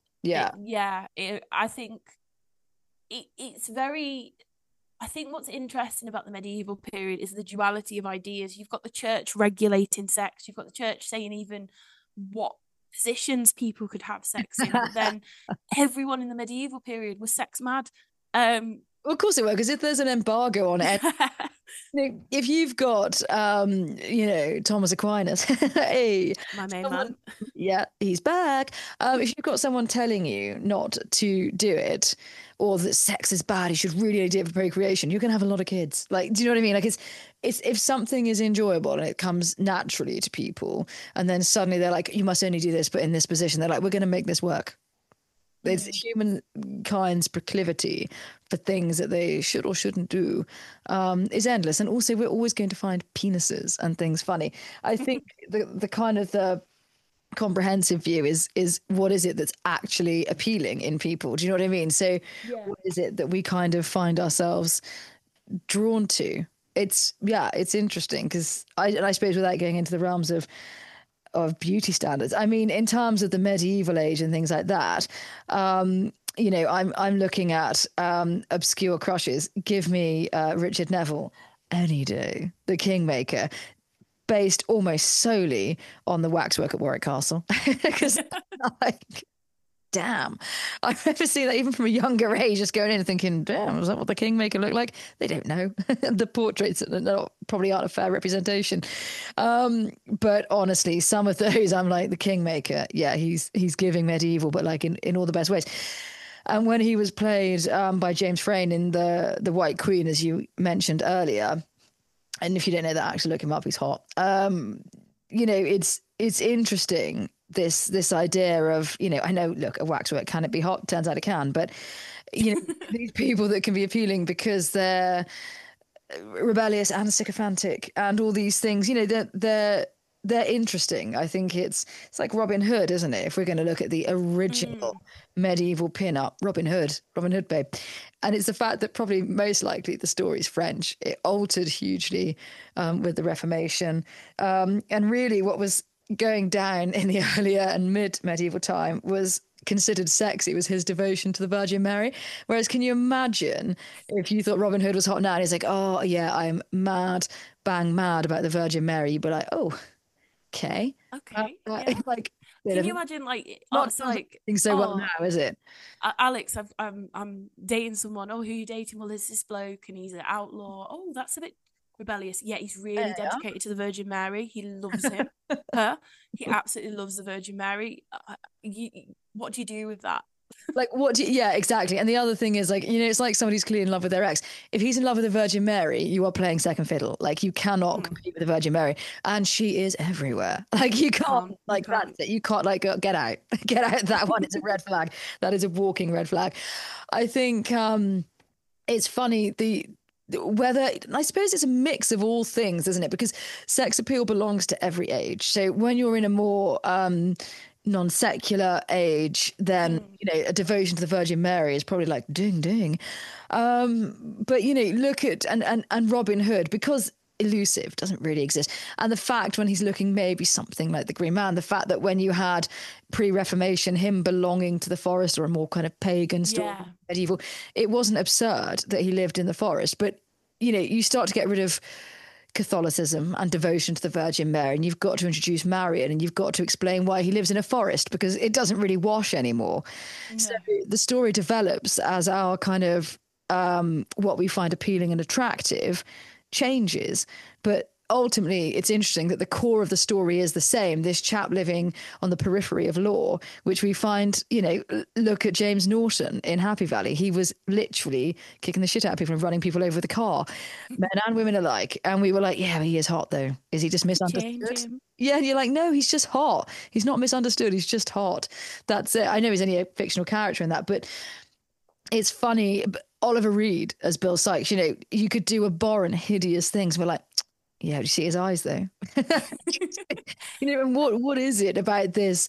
I think it's very. I think what's interesting about the medieval period is the duality of ideas. You've got the church regulating sex. You've got the church saying even what positions people could have sex in. But then everyone in the medieval period was sex mad. Well, of course it will, because if there's an embargo on it, If you've got, Thomas Aquinas, hey, My main someone- man. yeah, he's back. If you've got someone telling you not to do it, or that sex is bad, you should really only do it for procreation, you're gonna have a lot of kids. Like, do you know what I mean? Like, it's if something is enjoyable and it comes naturally to people, and then suddenly they're like, you must only do this, but in this position, they're like, we're gonna make this work. It's humankind's proclivity for things that they should or shouldn't do is endless, and also we're always going to find penises and things funny. I think the kind of the comprehensive view is what is it that's actually appealing in people? Do you know what I mean? So what is it that we kind of find ourselves drawn to? It's interesting because I suppose without going into the realms of beauty standards. I mean, in terms of the medieval age and things like that, I'm looking at obscure crushes. Give me Richard Neville any day, the Kingmaker, based almost solely on the waxwork at Warwick Castle. Because like, damn, I've never seen that even from a younger age, just going in and thinking, damn, is that what the Kingmaker looked like? They don't know. The portraits probably aren't a fair representation. But honestly, some of those, I'm like, the Kingmaker, yeah, he's giving medieval, but like in all the best ways. And when he was played by James Frayne in the White Queen, as you mentioned earlier, and if you don't know that actor, look him up, he's hot. It's interesting, this idea of, I know, look, a waxwork, can it be hot? Turns out it can, but these people that can be appealing because they're rebellious and sycophantic and all these things, they're interesting. I think it's like Robin Hood, isn't it? If we're going to look at the original medieval pin-up, Robin Hood, babe. And it's the fact that probably most likely the story's French. It altered hugely with the Reformation. And really what was going down in the earlier and mid-medieval time was considered sexy, was his devotion to the Virgin Mary. Whereas can you imagine if you thought Robin Hood was hot now and he's like, oh yeah, I'm bang mad about the Virgin Mary, you'd be like, oh, okay. Yeah. Like, can you imagine not like so well now, is it? Alex, I'm dating someone. Oh, who are you dating? Well, there's this bloke and he's an outlaw. Oh, that's a bit rebellious. Yeah, he's really dedicated to the Virgin Mary. He loves her. He absolutely loves the Virgin Mary. What do you do with that? Like, yeah, exactly. And the other thing is, like, it's like somebody's clearly in love with their ex. If he's in love with the Virgin Mary, you are playing second fiddle. Like, you cannot compete with the Virgin Mary, and she is everywhere. Like, you can't. That's it. You can't, like, get out. Get out. That one is a red flag. That is a walking red flag. I think it's funny whether, I suppose it's a mix of all things, isn't it? Because sex appeal belongs to every age. So when you're in a more non-secular age, then a devotion to the Virgin Mary is probably like ding ding. But look at and Robin Hood, because elusive, doesn't really exist, and the fact when he's looking maybe something like the Green Man, the fact that when you had pre-Reformation him belonging to the forest, or a more kind of pagan story, medieval, it wasn't absurd that he lived in the forest. But you start to get rid of Catholicism and devotion to the Virgin Mary, and you've got to introduce Marian, and you've got to explain why he lives in a forest, because it doesn't really wash anymore. So the story develops as our kind of what we find appealing and attractive changes. But ultimately, it's interesting that the core of the story is the same. This chap living on the periphery of law, which we find, look at James Norton in Happy Valley. He was literally kicking the shit out of people and running people over with a car, men and women alike. And we were like, yeah, he is hot though. Is he just misunderstood? Yeah, and you're like, no, he's just hot. He's not misunderstood. He's just hot. That's it. I know he's only a fictional character in that, but it's funny. Oliver Reed as Bill Sikes, you could do abhorrent, hideous things. We're like, yeah, do you see his eyes though? And what is it about this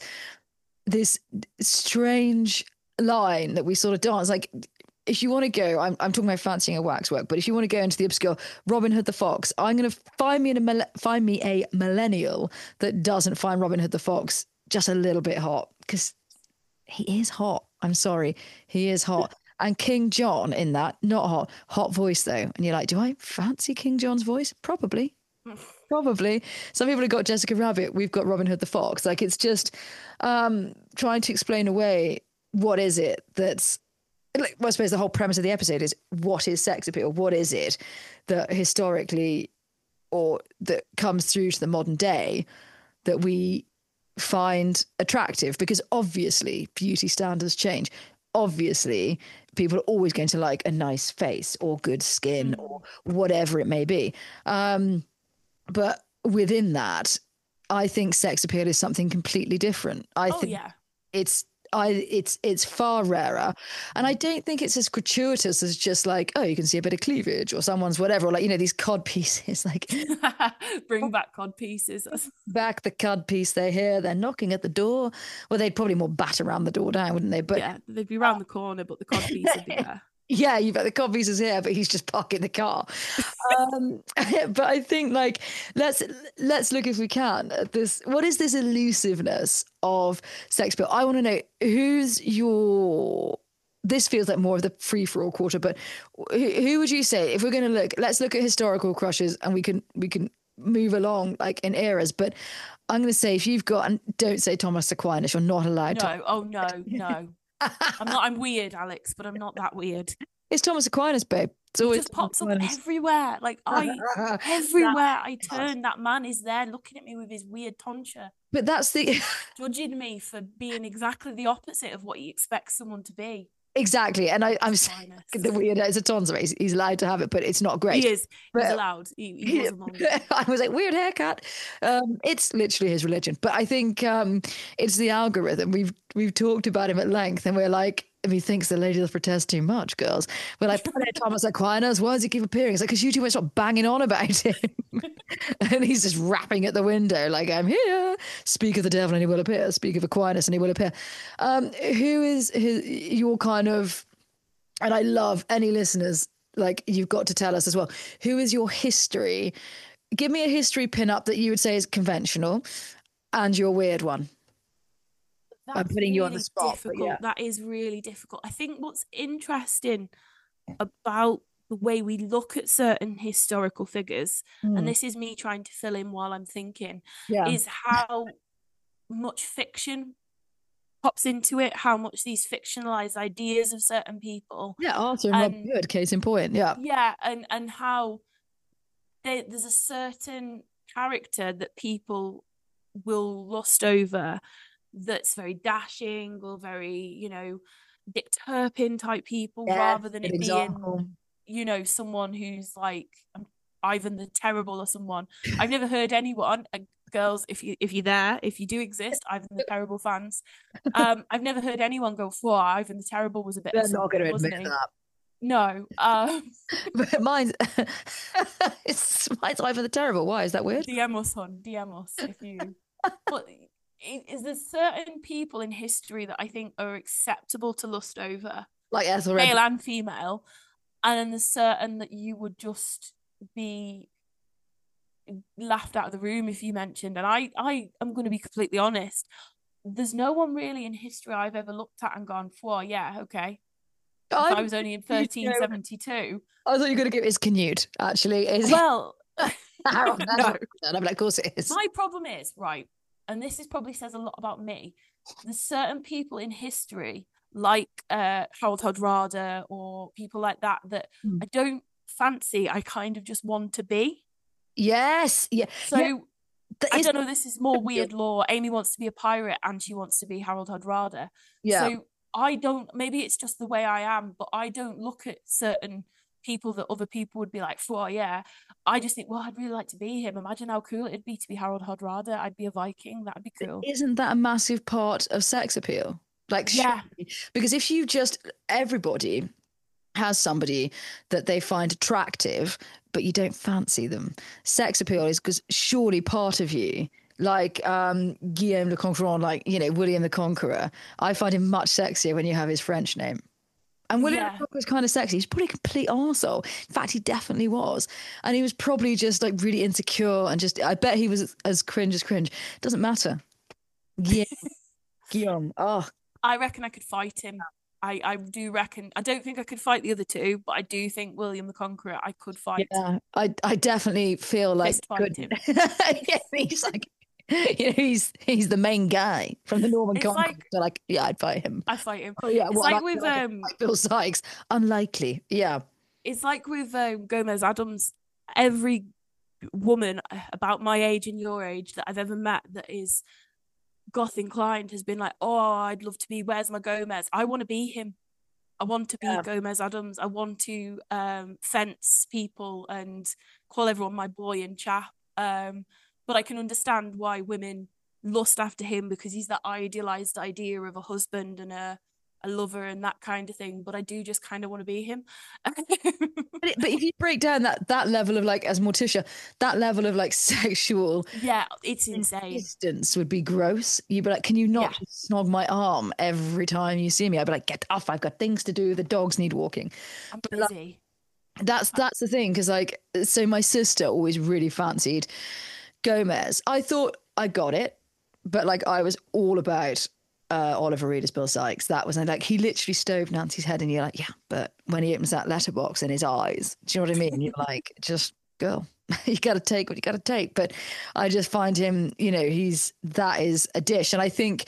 strange line that we sort of dance? Like, if you want to go, I'm talking about fancying a waxwork, but if you want to go into the obscure, Robin Hood the Fox, I'm going to find me a millennial that doesn't find Robin Hood the Fox just a little bit hot, because he is hot. I'm sorry, he is hot. And King John in that, not hot voice though. And you're like, do I fancy King John's voice? Probably. Some people have got Jessica Rabbit. We've got Robin Hood the Fox. Like, it's just trying to explain away what is it that's like, well, I suppose the whole premise of the episode is, what is sex appeal? What is it that historically, or that comes through to the modern day, that we find attractive? Because obviously beauty standards change. Obviously people are always going to like a nice face or good skin or whatever it may be. But within that, I think sex appeal is something completely different. I think it's far rarer, and I don't think it's as gratuitous as just like, oh, you can see a bit of cleavage or someone's whatever, or like, you know, these cod pieces, like bring back cod pieces. Back the cod piece. They hear they're knocking at the door. Well, they'd probably more bat around the door down, wouldn't they? But yeah, they'd be around the corner, but the cod piece would be there. Yeah, you bet the cod piece is here, but he's just parking the car. But I think, like, let's look, if we can, at this. What is this elusiveness of sex appeal? I want to know who's your. This feels like more of the free for all quarter, but who would you say, if we're going to look? Let's look at historical crushes, and we can move along like in eras. But I'm going to say, if you've got, and don't say Thomas Aquinas, you're not allowed to. No, oh no. I'm weird, Alex, but I'm not that weird. It's Thomas Aquinas, babe. It's always just pops up everywhere. Like everywhere I turn, that man is there looking at me with his weird tonsure. But that's the judging me for being exactly the opposite of what he expects someone to be. Exactly, and I'm saying the weird. It's a tonsure. He's allowed to have it, but it's not great. He is. He's allowed. He was I was like, weird haircut. It's literally his religion. But I think it's the algorithm. We've talked about him at length, and we're like, if he thinks the lady does protest too much, girls, we're like, Thomas Aquinas, why does he keep appearing? It's like, because you two won't stop banging on about him. And he's just rapping at the window like, I'm here. Speak of the devil and he will appear. Speak of Aquinas and he will appear. Who is your kind of, and I love any listeners, like, you've got to tell us as well, who is your history? Give me a history pin-up that you would say is conventional and your weird one. That's I'm putting you on the spot. Yeah. That is really difficult. I think what's interesting about the way we look at certain historical figures, and this is me trying to fill in while I'm thinking, is how much fiction pops into it, how much these fictionalized ideas of certain people. Yeah, Arthur and Robin Hood, case in point. Yeah. Yeah, and how there's a certain character that people will lust over that's very dashing or very, you know, Dick Turpin type people, rather than it being, you know, someone who's like Ivan the Terrible or someone. I've never heard anyone, girls, if you're there, if you do exist, Ivan the Terrible fans, I've never heard anyone go, "For Ivan the Terrible was a bit." They're not going to admit that. No, but mine's Ivan the Terrible. Why is that weird? DM us if you. But is there certain people in history that I think are acceptable to lust over, like male and female, and then there's certain that you would just be laughed out of the room if you mentioned. And I am going to be completely honest, there's no one really in history I've ever looked at and gone, "For yeah, okay." I was only in 1372. I thought you were going to give it Canute, actually. Well, no. But of course it is. My problem is, right, and this probably says a lot about me, there's certain people in history like Harold Hardrada or people like that I don't fancy, I kind of just want to be. Yes. Yeah. So I don't know, this is more weird lore. Amy wants to be a pirate and she wants to be Harold Hardrada. Yeah. So I don't, maybe it's just the way I am, but I don't look at certain people that other people would be like, "For yeah." I just think, well, I'd really like to be him. Imagine how cool it'd be to be Harold Hardrada. I'd be a Viking. That'd be cool. Isn't that a massive part of sex appeal? Like, yeah. Because if you everybody has somebody that they find attractive, but you don't fancy them. Sex appeal is because surely part of you, like Guillaume le Conquérant, like, you know, William the Conqueror, I find him much sexier when you have his French name. And William the Conqueror was kind of sexy. He's probably a complete arsehole. In fact, he definitely was. And he was probably just like really insecure and just, I bet he was as cringe. Doesn't matter. Guillaume. Oh. I reckon I could fight him. I do reckon. I don't think I could fight the other two, but I do think William the Conqueror I could fight. Yeah, I definitely feel like fight him. Yeah, he's like, He's the main guy from the Norman It's Conquest. like They're like, yeah, I'd fight him. I fight him. Oh yeah, It's what? like I with feel like I'd fight Bill Sykes. Unlikely. Yeah. it's like with Gomez Adams. Every woman about my age and your age that I've ever met that is goth inclined has been like, oh, I'd love to be Where's My Gomez. I want to be him. I want to be Gomez Adams. I want to fence people and call everyone my boy and chap. But I can understand why women lust after him, because he's that idealized idea of a husband and a lover and that kind of thing. But I do just kind of want to be him. But if you break down that level of, like, as Morticia, that level of like sexual, yeah, it's insane. Distance would be gross. You'd be like, can you not just snog my arm every time you see me? I'd be like, get off, I've got things to do, the dogs need walking. I'm busy. That's the thing, because like, so my sister always really fancied Gomez. I thought I got it, but like, I was all about Oliver Reed as Bill Sykes. That was like, he literally stoved Nancy's head, and you're like, yeah, but when he opens that letterbox in his eyes, do you know what I mean? You're like, just girl, you got to take what you got to take. But I just find him, that is a dish. And I think,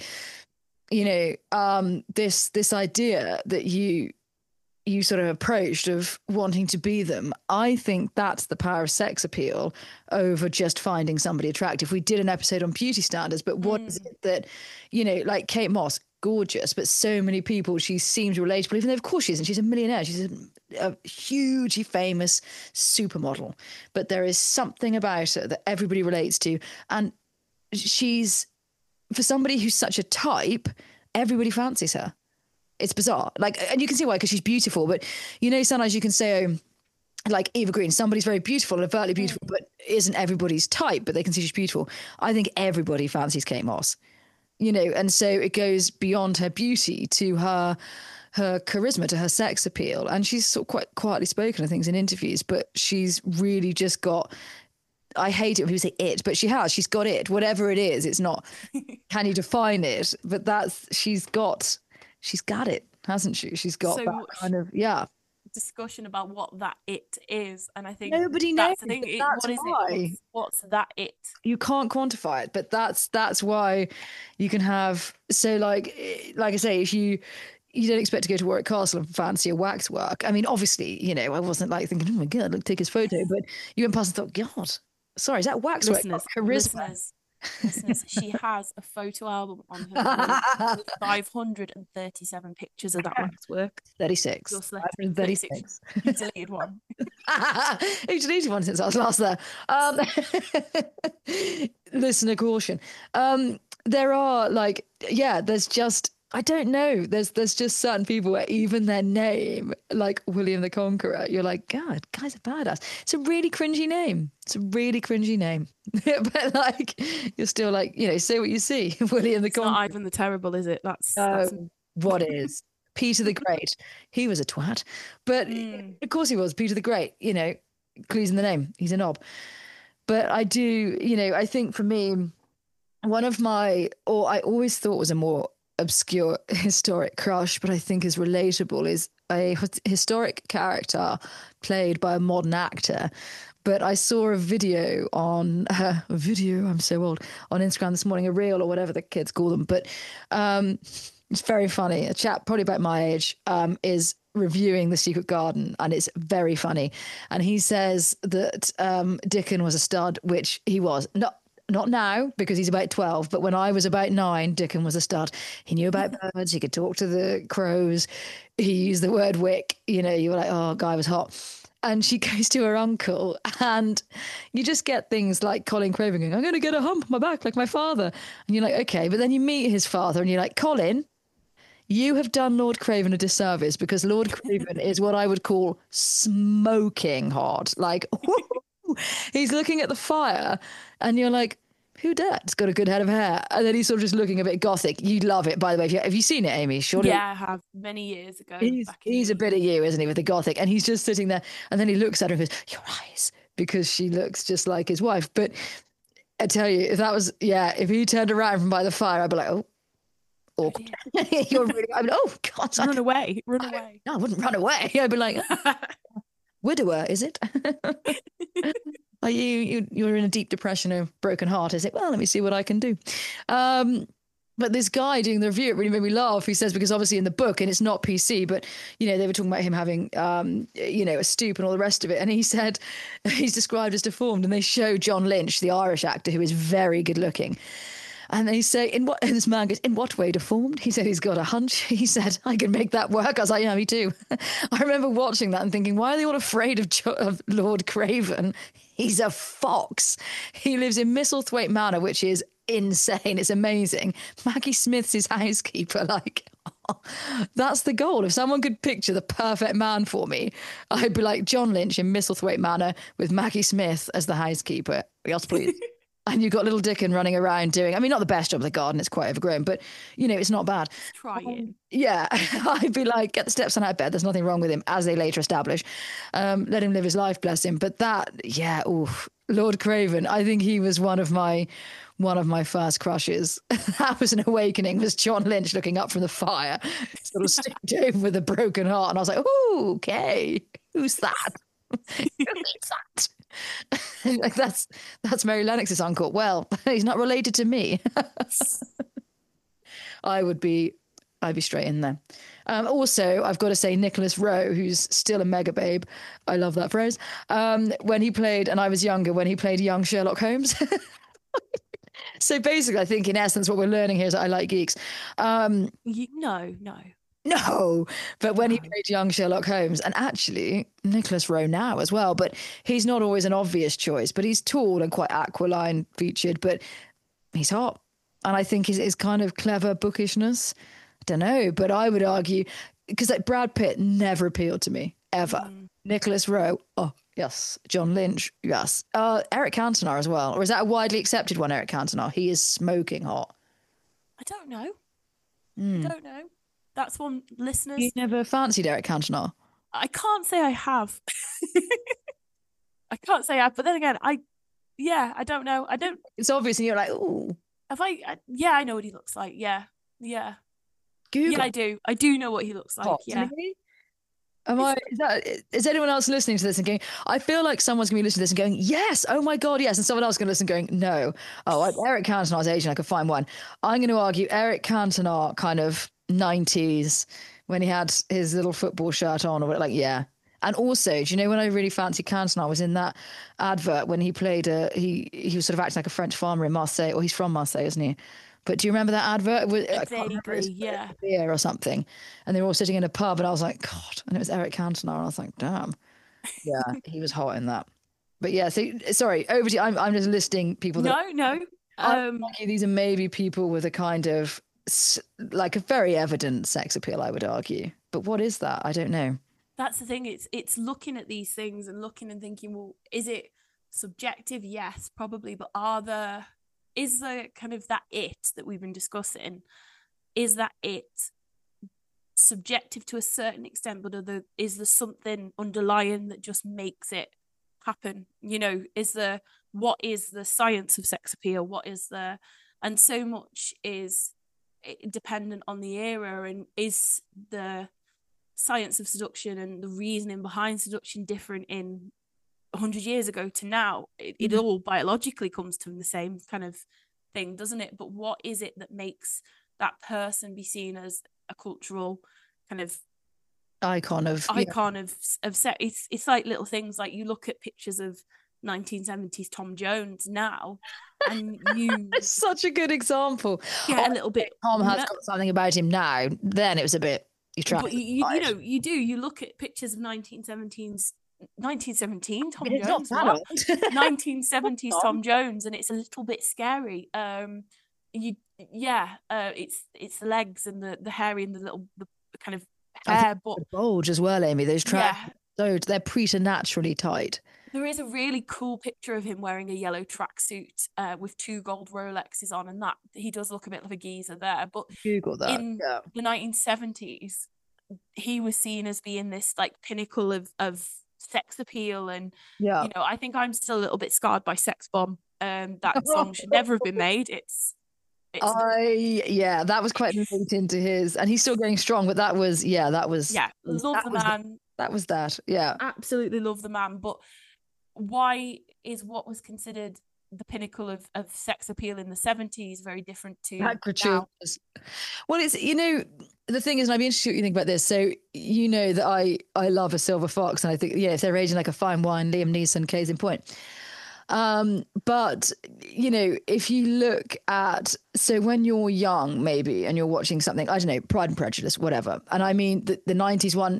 this idea that you sort of approached of wanting to be them, I think that's the power of sex appeal over just finding somebody attractive. We did an episode on beauty standards, but what is it that, like Kate Moss, gorgeous, but so many people, she seems relatable, even though of course she isn't. She's a millionaire. She's a hugely famous supermodel, but there is something about her that everybody relates to. And she's, for somebody who's such a type, everybody fancies her. It's bizarre. Like, and you can see why, because she's beautiful. But, sometimes you can say, like Eva Green, somebody's very beautiful and overtly beautiful, but isn't everybody's type, but they can see she's beautiful. I think everybody fancies Kate Moss, and so it goes beyond her beauty to her charisma, to her sex appeal. And she's sort of quite quietly spoken, I think, in interviews, but she's really just got, I hate it when people say it, but she's got it. Whatever it is, it's not, can you define it? But she's got it, hasn't she? She's got so that kind of, discussion about what that it is, and I think nobody knows. The thing. That's what is why. it? What's that it? You can't quantify it, but that's why you can have. So like I say, if you don't expect to go to Warwick Castle and fancy a waxwork. I mean, obviously, I wasn't like thinking, oh my God, look, take his photo, but you went past and thought, God, sorry, is that waxwork? Listeners, she has a photo album on her phone with 537 pictures of that waxwork. 36. 536. You deleted one. You deleted one since I was last there. Listener caution. There are there's just, I don't know. There's just certain people where even their name, like William the Conqueror, you're like, God, guy's a badass. It's a really cringy name. But like, you're still like, say what you see. William the Conqueror. Not Ivan the Terrible, is it? That's what is. Peter the Great. He was a twat. But of course he was. Peter the Great, clues in the name. He's a knob. But I do, I think for me, one of I always thought was a more obscure historic crush, but I think is relatable, is a historic character played by a modern actor. But I saw a video on I'm so old, on Instagram this morning, a reel or whatever the kids call them. But it's very funny. A chap probably about my age is reviewing The Secret Garden, and it's very funny. And he says that Dickon was a stud, which he was. Not now, because he's about 12, but when I was about 9, Dickon was a stud. He knew about birds. He could talk to the crows. He used the word wick. You were like, oh, guy was hot. And she goes to her uncle, and you just get things like Colin Craven going, I'm going to get a hump on my back like my father. And you're like, okay. But then you meet his father, and you're like, Colin, you have done Lord Craven a disservice, because Lord Craven is what I would call smoking hot. Like, he's looking at the fire, and you're like, who dat's got a good head of hair? And then he's sort of just looking a bit gothic. You love it, by the way. Have you seen it, Amy? Surely. Yeah, I have, many years ago. He's a bit of you, isn't he, with the gothic? And he's just sitting there, and then he looks at her and goes, your eyes, because she looks just like his wife. But I tell you, if he turned around from by the fire, I'd be like, oh, awkward. You're really, oh, God. Run away. No, I wouldn't run away. I'd be like, widower, is it? Are you're in a deep depression or broken heart? Is it? Well, let me see what I can do. But this guy doing the review, it really made me laugh. He says, because obviously in the book, and it's not PC, but, you know, they were talking about him having, you know, a stoop and all the rest of it. And he said he's described as deformed. And they show John Lynch, the Irish actor, who is very good looking. And they say, and this man goes, in what way deformed? He said he's got a hunch. He said, I can make that work. I was like, yeah, me too. I remember watching that and thinking, why are they all afraid of Lord Craven? He's a fox. He lives in Misselthwaite Manor, which is insane. It's amazing. Maggie Smith's his housekeeper. Like, that's the goal. If someone could picture the perfect man for me, I'd be like John Lynch in Misselthwaite Manor with Maggie Smith as the housekeeper. Yes, please. And you've got little Dickon running around doing, I mean, not the best job of the garden, it's quite overgrown, but, you know, it's not bad. Trying. Yeah, I'd be like, get the stepson out of bed. There's nothing wrong with him, as they later establish. Let him live his life, bless him. But that, yeah, oof, Lord Craven, I think he was one of my first crushes. That was an awakening, was John Lynch looking up from the fire, sort of stooped over with a broken heart. And I was like, oh, okay, who's that? Who's that? Like that's Mary Lennox's uncle. Well, he's not related to me. I'd be straight in there. Also, I've got to say Nicholas Rowe, who's still a mega babe. I love that phrase. When he played, and I was younger, when he played young Sherlock Holmes. So basically, I think in essence, what we're learning here is that I like geeks. No, but when he played young Sherlock Holmes, and actually Nicholas Rowe now as well, but he's not always an obvious choice, but he's tall and quite aquiline featured, but he's hot. And I think his kind of clever bookishness, I don't know, but I would argue, because like Brad Pitt never appealed to me, ever. Nicholas Rowe, oh, yes. John Lynch, yes. Eric Cantona as well. Or is that a widely accepted one, Eric Cantona? He is smoking hot. I don't know. I don't know. That's one, listeners. You never fancied Eric Cantona? I can't say I have. I can't say I have, but then again, I don't know. I don't. It's obvious, and you're like, ooh. Have I? Yeah, I know what he looks like. Yeah. Google. Yeah, I do. I do know what he looks like. Yeah. Is anyone else listening to this and going, I feel like someone's going to be listening to this and going, yes, oh my God, yes. And someone else is going to listen going, no. Oh, Eric Cantona's Asian, I could find one. I'm going to argue Eric Cantona kind of 90s when he had his little football shirt on, or like, yeah. And also, do you know when I really fancied Cantona was in that advert when he played he was sort of acting like a French farmer in Marseille, or he's from Marseille, isn't he? But do you remember that advert? Vaguely, yeah. Beer or something. And they were all sitting in a pub, and I was like, God. And it was Eric Cantona, and I was like, damn. Yeah, he was hot in that. But yeah, so sorry, over to you. I'm just listing people that. No. These are maybe people with a kind of like a very evident sex appeal, I would argue. But what is that? I don't know. That's the thing. It's looking at these things and looking and thinking, well, is it subjective? Yes, probably. But is the kind of that it that we've been discussing, is that it subjective to a certain extent, but is there something underlying that just makes it happen? You know, what is the science of sex appeal? And so much is dependent on the era, and is the science of seduction and the reasoning behind seduction different in 100 years ago to now? It all biologically comes to the same kind of thing, doesn't it? But what is it that makes that person be seen as a cultural kind of icon of sex? It's like little things, like you look at pictures of 1970s Tom Jones now, and it's such a good example. Yeah, a little bit. Tom has got something about him now. Then it was a bit. You look at pictures of 1917 Tom Jones, 1970s Tom Jones, and it's a little bit scary. It's the legs and the hairy and the kind of hair, but the bulge as well, Amy. Those tracks, so they're preternaturally tight. There is a really cool picture of him wearing a yellow tracksuit with 2 gold Rolexes on, and that he does look a bit like a geezer there. But Google that. In the 1970s, he was seen as being this like pinnacle of sex appeal, and you know, I think I'm still a little bit scarred by Sex Bomb. That song should never have been made. That was quite linked into his, and he's still going strong. But that was love the man. That was that. Yeah, absolutely love the man. But why is what was considered the pinnacle of sex appeal in the 70s, very different to That now. gratuitous. Well, it's, the thing is, and I'd be interested what you think about this. So, that I love a silver fox, and I think, if they're aging like a fine wine, Liam Neeson, case in point. But, if you look at, so when you're young, maybe, and you're watching something, I don't know, Pride and Prejudice, whatever. And I mean, the 90s one,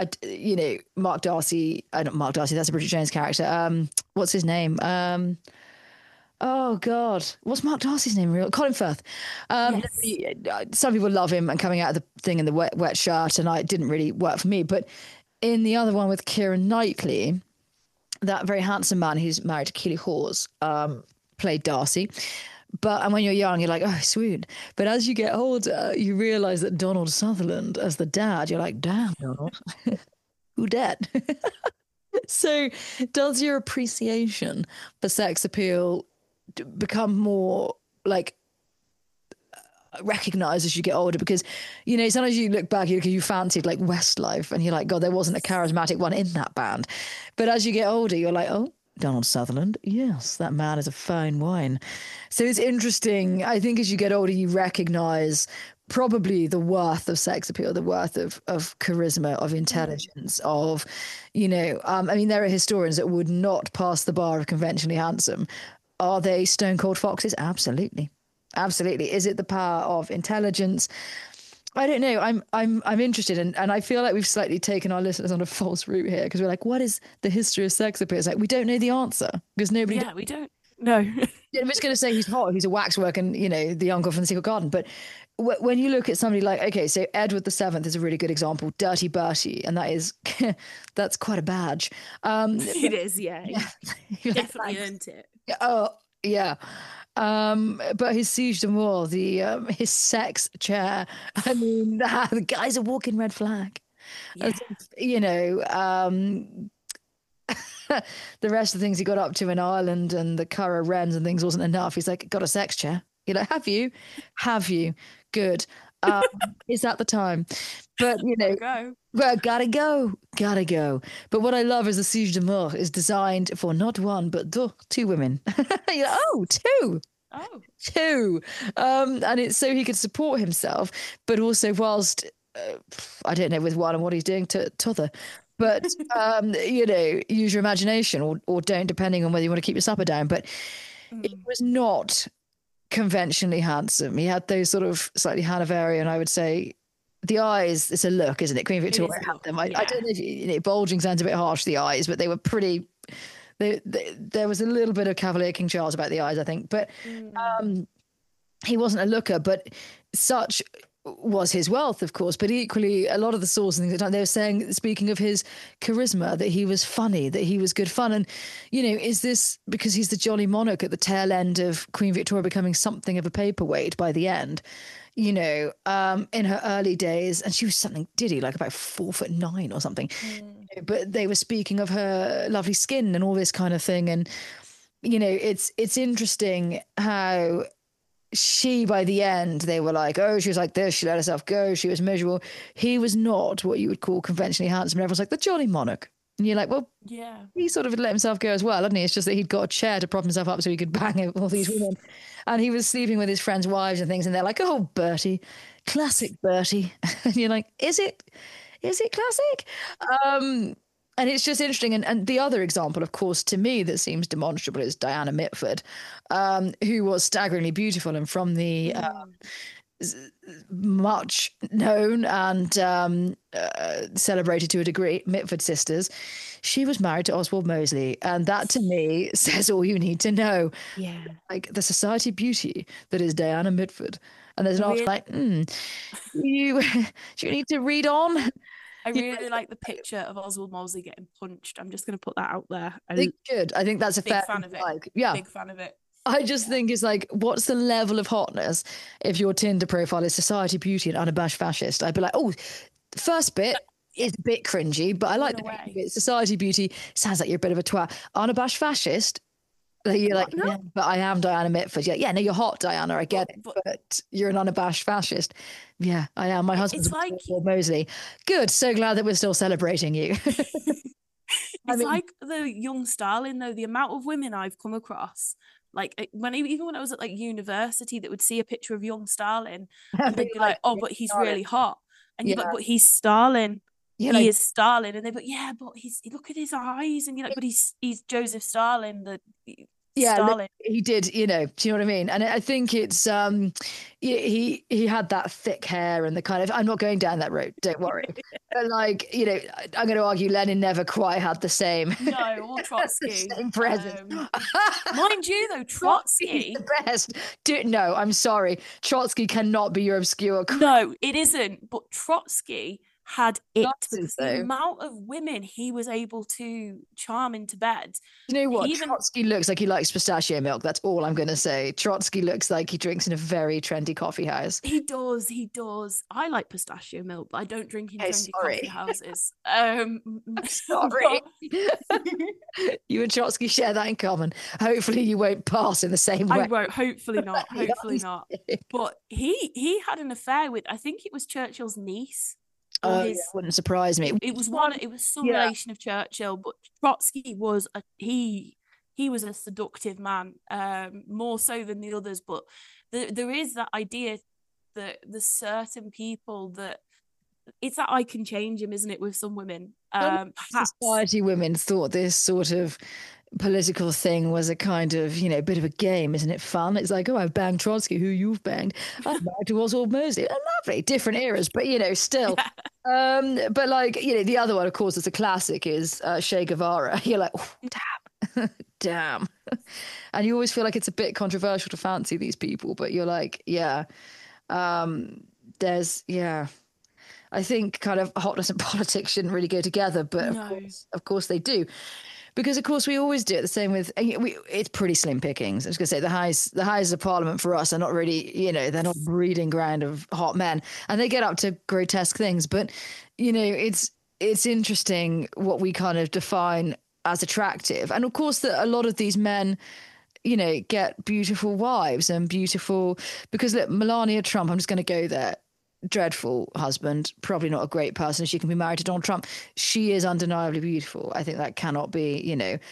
Mark Darcy, not Mark Darcy, that's a Bridget Jones character. What's his name? Oh God, what's Mark Darcy's name? Real Colin Firth. Some people love him and coming out of the thing in the wet shirt, and it didn't really work for me. But in the other one with Keira Knightley, that very handsome man who's married to Keely Hawes, played Darcy. And when you're young, you're like, oh, sweet. But as you get older, you realise that Donald Sutherland as the dad, you're like, damn, Donald, who dead? So does your appreciation for sex appeal become more like recognized as you get older? Because sometimes you look back, you fancied like Westlife and you're like, God, there wasn't a charismatic one in that band. But as you get older, you're like, oh, Donald Sutherland, yes, that man is a fine wine. So it's interesting. I think as you get older, you recognize probably the worth of sex appeal, the worth of charisma, of intelligence, of, I mean, there are historians that would not pass the bar of conventionally handsome. Are they stone cold foxes? Absolutely. Absolutely. Is it the power of intelligence? I don't know. I'm interested, and I feel like we've slightly taken our listeners on a false route here, because we're like, what is the history of sex appeal? It's like, we don't know the answer because nobody. Yeah, we don't. No. I'm just going to say he's hot. He's a waxwork, and the uncle from the Secret Garden. But when you look at somebody like, okay, so Edward VII is a really good example. Dirty Bertie, and that's quite a badge. It is, yeah. He definitely earned it. Oh, yeah. But his siege de mort, his sex chair, I mean, the guy's a walking red flag. Yeah. The rest of the things he got up to in Ireland and the Curragh Wrens and things wasn't enough. He's like, got a sex chair. You're like, have you? Good. Is that the time? But gotta go. But what I love is the siege de mort is designed for not one but two women. You're like, two. And it's so he could support himself, but also whilst I don't know with one and what he's doing to t'other. But use your imagination or don't, depending on whether you want to keep your supper down. But it was not conventionally handsome. He had those sort of slightly Hanoverian, I would say. The eyes, it's a look, isn't it? Queen Victoria had them. I don't know if bulging sounds a bit harsh, the eyes, but they were pretty. There was a little bit of Cavalier King Charles about the eyes, I think. But he wasn't a looker, but such was his wealth, of course. But equally, a lot of the sources and things, they were saying, speaking of his charisma, that he was funny, that he was good fun. And, is this because he's the jolly monarch at the tail end of Queen Victoria becoming something of a paperweight by the end? In her early days, and she was something diddy, like about 4'9" or something. But they were speaking of her lovely skin and all this kind of thing. And, it's interesting how she, by the end, they were like, oh, she was like this, she let herself go, she was miserable. He was not what you would call conventionally handsome. And everyone's like, the jolly monarch. And you're like, well, yeah, he sort of let himself go as well, hadn't he? It's just that he'd got a chair to prop himself up so he could bang all these women. And he was sleeping with his friends' wives and things. And they're like, oh, Bertie, classic Bertie. And you're like, is it classic? And it's just interesting. And the other example, of course, to me that seems demonstrable is Diana Mitford, who was staggeringly beautiful and from the much known and celebrated to a degree Mitford sisters. She was married to Oswald Mosley, and that to me says all you need to know. Yeah, like the society beauty that is Diana Mitford. And there's not like, do you need to read on? I really like the picture of Oswald Mosley getting punched. I'm just going to put that out there. I think good. I think that's a fair fan of it. Big fan of it. I just think it's like, what's the level of hotness if your Tinder profile is society beauty and unabashed fascist? I'd be like, oh, first bit is a bit cringy, but I like the bit. Society beauty sounds like you're a bit of a twat. Unabashed fascist. You're like, yeah, but I am Diana Mitford. Yeah, no, you're hot, Diana. I get it, but you're an unabashed fascist. Yeah, I am. My husband's like Mosley. Good. So glad that we're still celebrating you. It's like the young Stalin, though. The amount of women I've come across, like even when I was at like university, that would see a picture of young Stalin and they'd be like, "Oh, but he's really hot," and you're like, "But he's Stalin." He is Stalin, and they're like, "Yeah, but look at his eyes," and you're like, "But he's Joseph Stalin, the Stalin." He did, do you know what I mean? And I think it's he had that thick hair and the kind of, I'm not going down that road, don't worry. But like, I'm going to argue Lenin never quite had the same. No, or Trotsky. Same presence. Mind you, though, Trotsky the best. No, I'm sorry. Trotsky cannot be your obscure. No, it isn't. But Trotsky had it, because the amount of women he was able to charm into bed. You know what? Trotsky looks like he likes pistachio milk. That's all I'm going to say. Trotsky looks like he drinks in a very trendy coffee house. He does. I like pistachio milk, but I don't drink in trendy coffee houses. Sorry. You and Trotsky share that in common. Hopefully you won't pass in the same way. I won't. Hopefully not. Hopefully not. But he had an affair with, I think it was Churchill's niece. Wouldn't surprise me. It was some relation of Churchill, but Trotsky was he was a seductive man, more so than the others. But there is that idea that there's certain people that it's that I can change him, isn't it? With some women, society women thought this sort of political thing was a kind of, bit of a game, isn't it? Fun. It's like, oh, I've banged Trotsky, who you've banged. I'm married to Oswald Mosley. Lovely, different eras, but still. Yeah. But like, the other one, of course, is a classic, is Che Guevara. You're like, oh, damn. And you always feel like it's a bit controversial to fancy these people, but you're like, yeah. I think kind of hotness and politics shouldn't really go together, but of course they do. Because, of course, we always do it the same with, it's pretty slim pickings. I was going to say the Houses of Parliament for us are not really, they're not breeding ground of hot men. And they get up to grotesque things. But, it's interesting what we kind of define as attractive. And, of course, that a lot of these men, get beautiful wives and beautiful, because look, Melania Trump, I'm just going to go there. Dreadful husband, probably not a great person. She can be married to Donald Trump. She is undeniably beautiful. I think that cannot be,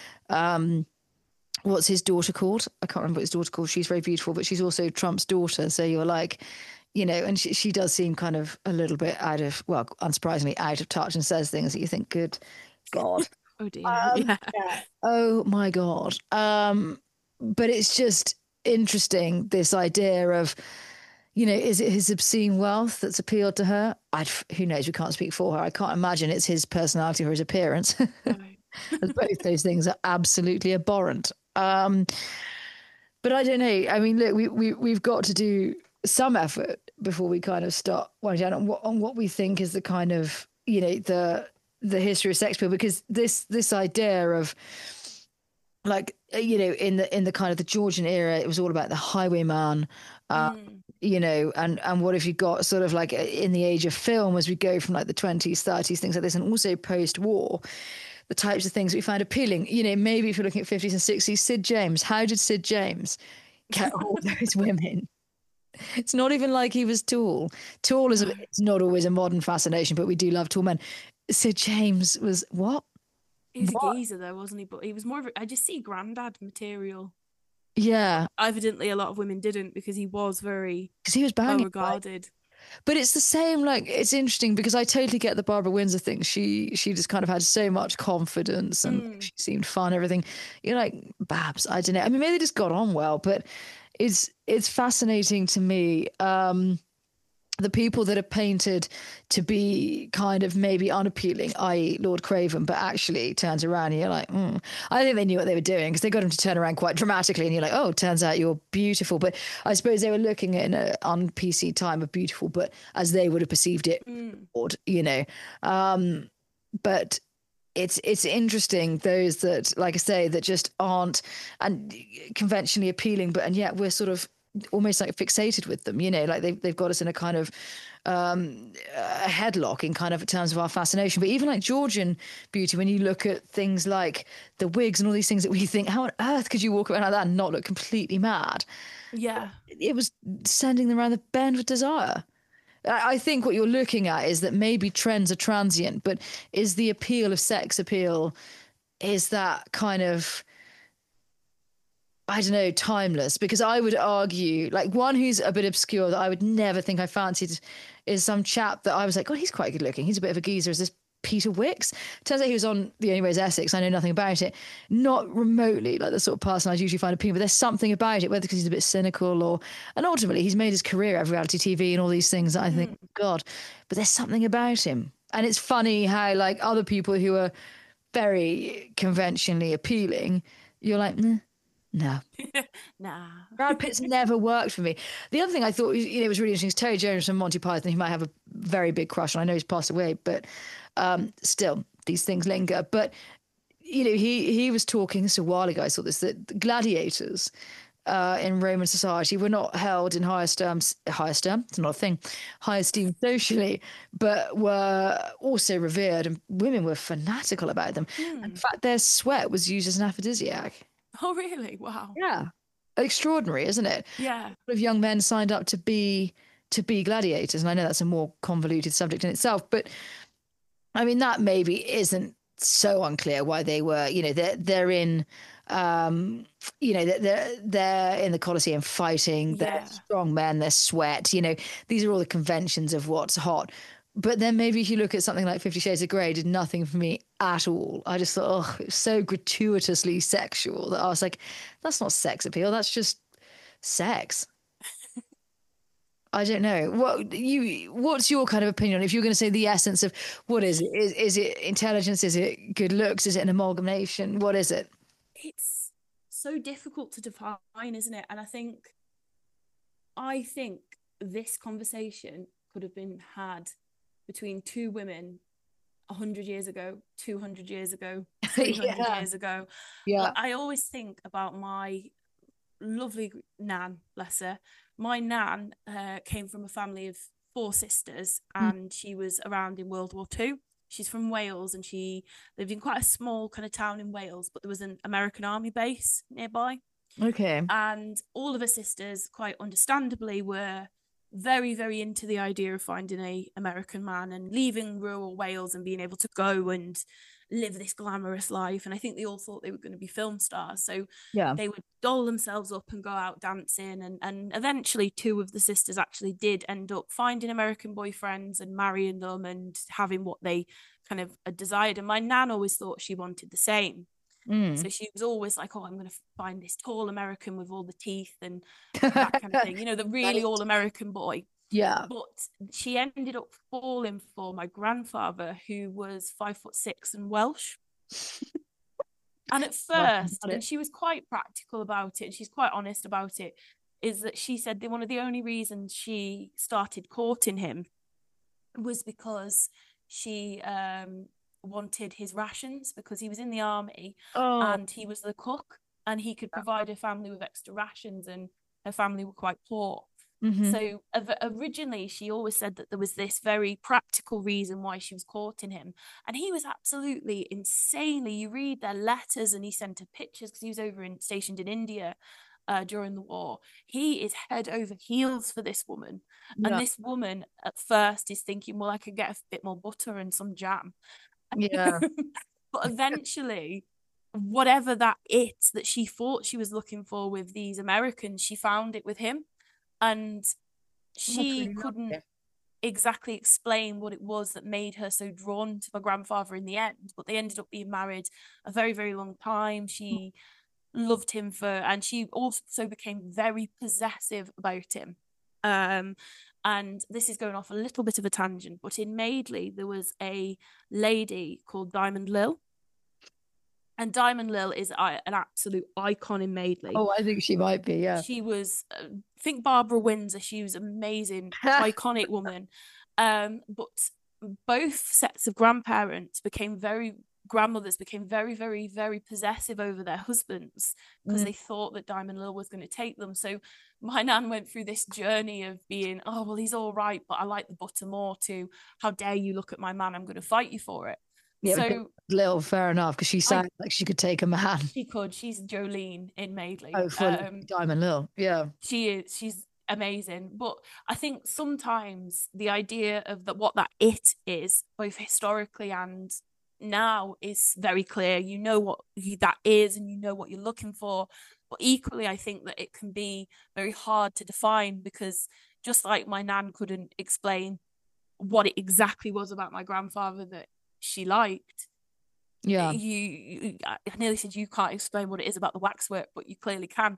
what's his daughter called? I can't remember what his daughter called. She's very beautiful, but she's also Trump's daughter. So you're like, and she does seem kind of a little bit unsurprisingly out of touch, and says things that you think, good God. Oh dear. Yeah. Oh my God. But it's just interesting, this idea of, is it his obscene wealth that's appealed to her? Who knows? We can't speak for her. I can't imagine it's his personality or his appearance. Both those things are absolutely abhorrent. But I don't know. I mean, look, we've got to do some effort before we kind of start winding down on what we think is the kind of, the history of sex appeal, because this idea of, like, in the kind of the Georgian era, it was all about the highwayman. And what if you got sort of like in the age of film, as we go from like the 20s, 30s, things like this, and also post-war, the types of things we find appealing. Maybe if you're looking at 50s and 60s, Sid James, how did Sid James get all those women? It's not even like he was tall. Tall is it's not always a modern fascination, but we do love tall men. Sid James was what? He was a geezer though, wasn't he? But he was more of I just see granddad material. Yeah. Evidently a lot of women didn't, because he was very well regarded. But it's the same, like, it's interesting because I totally get the Barbara Windsor thing. She just kind of had so much confidence and she seemed fun, everything. You're like, Babs, I don't know. I mean, maybe they just got on well, but it's fascinating to me. The people that are painted to be kind of maybe unappealing, i.e. Lord Craven, but actually turns around and you're like, I think they knew what they were doing, because they got him to turn around quite dramatically and you're like, oh, turns out you're beautiful. But I suppose they were looking at an un-PC time of beautiful, but as they would have perceived it, but it's interesting, those that, like I say, that just aren't and conventionally appealing, and yet we're sort of almost like fixated with them, like they've got us in a kind of a headlock in kind of terms of our fascination. But even like Georgian beauty, when you look at things like the wigs and all these things that we think, how on earth could you walk around like that and not look completely mad? Yeah. It was sending them around the bend with desire. I think what you're looking at is that maybe trends are transient, but is the appeal of sex appeal, is that kind of, I don't know, timeless? Because I would argue, like, one who's a bit obscure that I would never think I fancied is some chap that I was like, God, he's quite good looking. He's a bit of a geezer. Is this Peter Wicks? Turns out he was on The Only Way is Essex. I know nothing about it. Not remotely like the sort of person I'd usually find appealing, but there's something about it, whether because he's a bit cynical or, and ultimately he's made his career out of reality TV and all these things that I think, God, but there's something about him. And it's funny how, like, other people who are very conventionally appealing, you're like, no. Nah. Brad Pitt's never worked for me. The other thing I thought was really interesting is Terry Jones from Monty Python. He might have a very big crush on. I know he's passed away, but still, these things linger. But he was talking this a while ago. I saw this, that gladiators in Roman society were not held in high esteem. It's not a thing. High esteem socially, but were also revered, and women were fanatical about them. In fact, their sweat was used as an aphrodisiac. Oh, really? Wow. Yeah. Extraordinary, isn't it? Yeah. A lot of young men signed up to be gladiators, and I know that's a more convoluted subject in itself, but I mean that maybe isn't so unclear why they were. They're in, they're in the Colosseum fighting. They're strong men. They're sweat. These are all the conventions of what's hot. But then maybe if you look at something like 50 Shades of Grey, it did nothing for me at all. I just thought, it was so gratuitously sexual that I was like, that's not sex appeal. That's just sex. I don't know. What's your kind of opinion? If you're going to say the essence of what is it? Is it intelligence? Is it good looks? Is it an amalgamation? What is it? It's so difficult to define, isn't it? And I think this conversation could have been had between two women 100 years ago, 200 years ago, 300 years ago. Yeah. I always think about my lovely nan, bless her. My nan came from a family of 4 sisters, and she was around in World War II. She's from Wales, and she lived in quite a small kind of town in Wales, but there was an American army base nearby. Okay. And all of her sisters, quite understandably, were very, very into the idea of finding an American man and leaving rural Wales and being able to go and live this glamorous life. And I think they all thought they were going to be film stars. So they would doll themselves up and go out dancing. And eventually 2 of the sisters actually did end up finding American boyfriends and marrying them and having what they kind of desired. And my nan always thought she wanted the same. So she was always like, oh, I'm going to find this tall American with all the teeth and that kind of thing, the really all American boy. Yeah. But she ended up falling for my grandfather, who was 5'6" and Welsh. And at first, and she was quite practical about it, and she's quite honest about it, is that she said that one of the only reasons she started courting him was because she wanted his rations, because he was in the army and he was the cook, and he could provide her family with extra rations, and her family were quite poor. So originally she always said that there was this very practical reason why she was courting him, and he was absolutely insanely, you read their letters, and he sent her pictures because he was stationed in India during the war. He is head over heels for this woman, and this woman at first is thinking, well, I could get a bit more butter and some jam. But eventually, whatever that she thought she was looking for with these Americans, she found it with him. And she couldn't exactly explain what it was that made her so drawn to my grandfather in the end, but they ended up being married a very, very long time. She loved him and she also became very possessive about him. And this is going off a little bit of a tangent, but in Madeley there was a lady called Diamond Lil. And Diamond Lil is an absolute icon in Madeley. Oh, I think she might be, yeah. She was, think Barbara Windsor, she was amazing, iconic woman. But both sets of grandmothers became very, very, very possessive over their husbands because they thought that Diamond Lil was going to take them. So my nan went through this journey of being, oh, well, he's all right, but I like the butter more, to how dare you look at my man, I'm going to fight you for it. Yeah, so Lil, fair enough, because she sounds like she could take a man. She could. She's Jolene in Madeley. Oh, fully Diamond Lil, yeah. She is. She's amazing. But I think sometimes the idea of that, what that it is, both historically and now, is very clear. You know what that is, and you know what you're looking for. But equally, I think that it can be very hard to define, because just like my nan couldn't explain what it exactly was about my grandfather that she liked, Yeah. I nearly said you can't explain what it is about the waxwork, but you clearly can.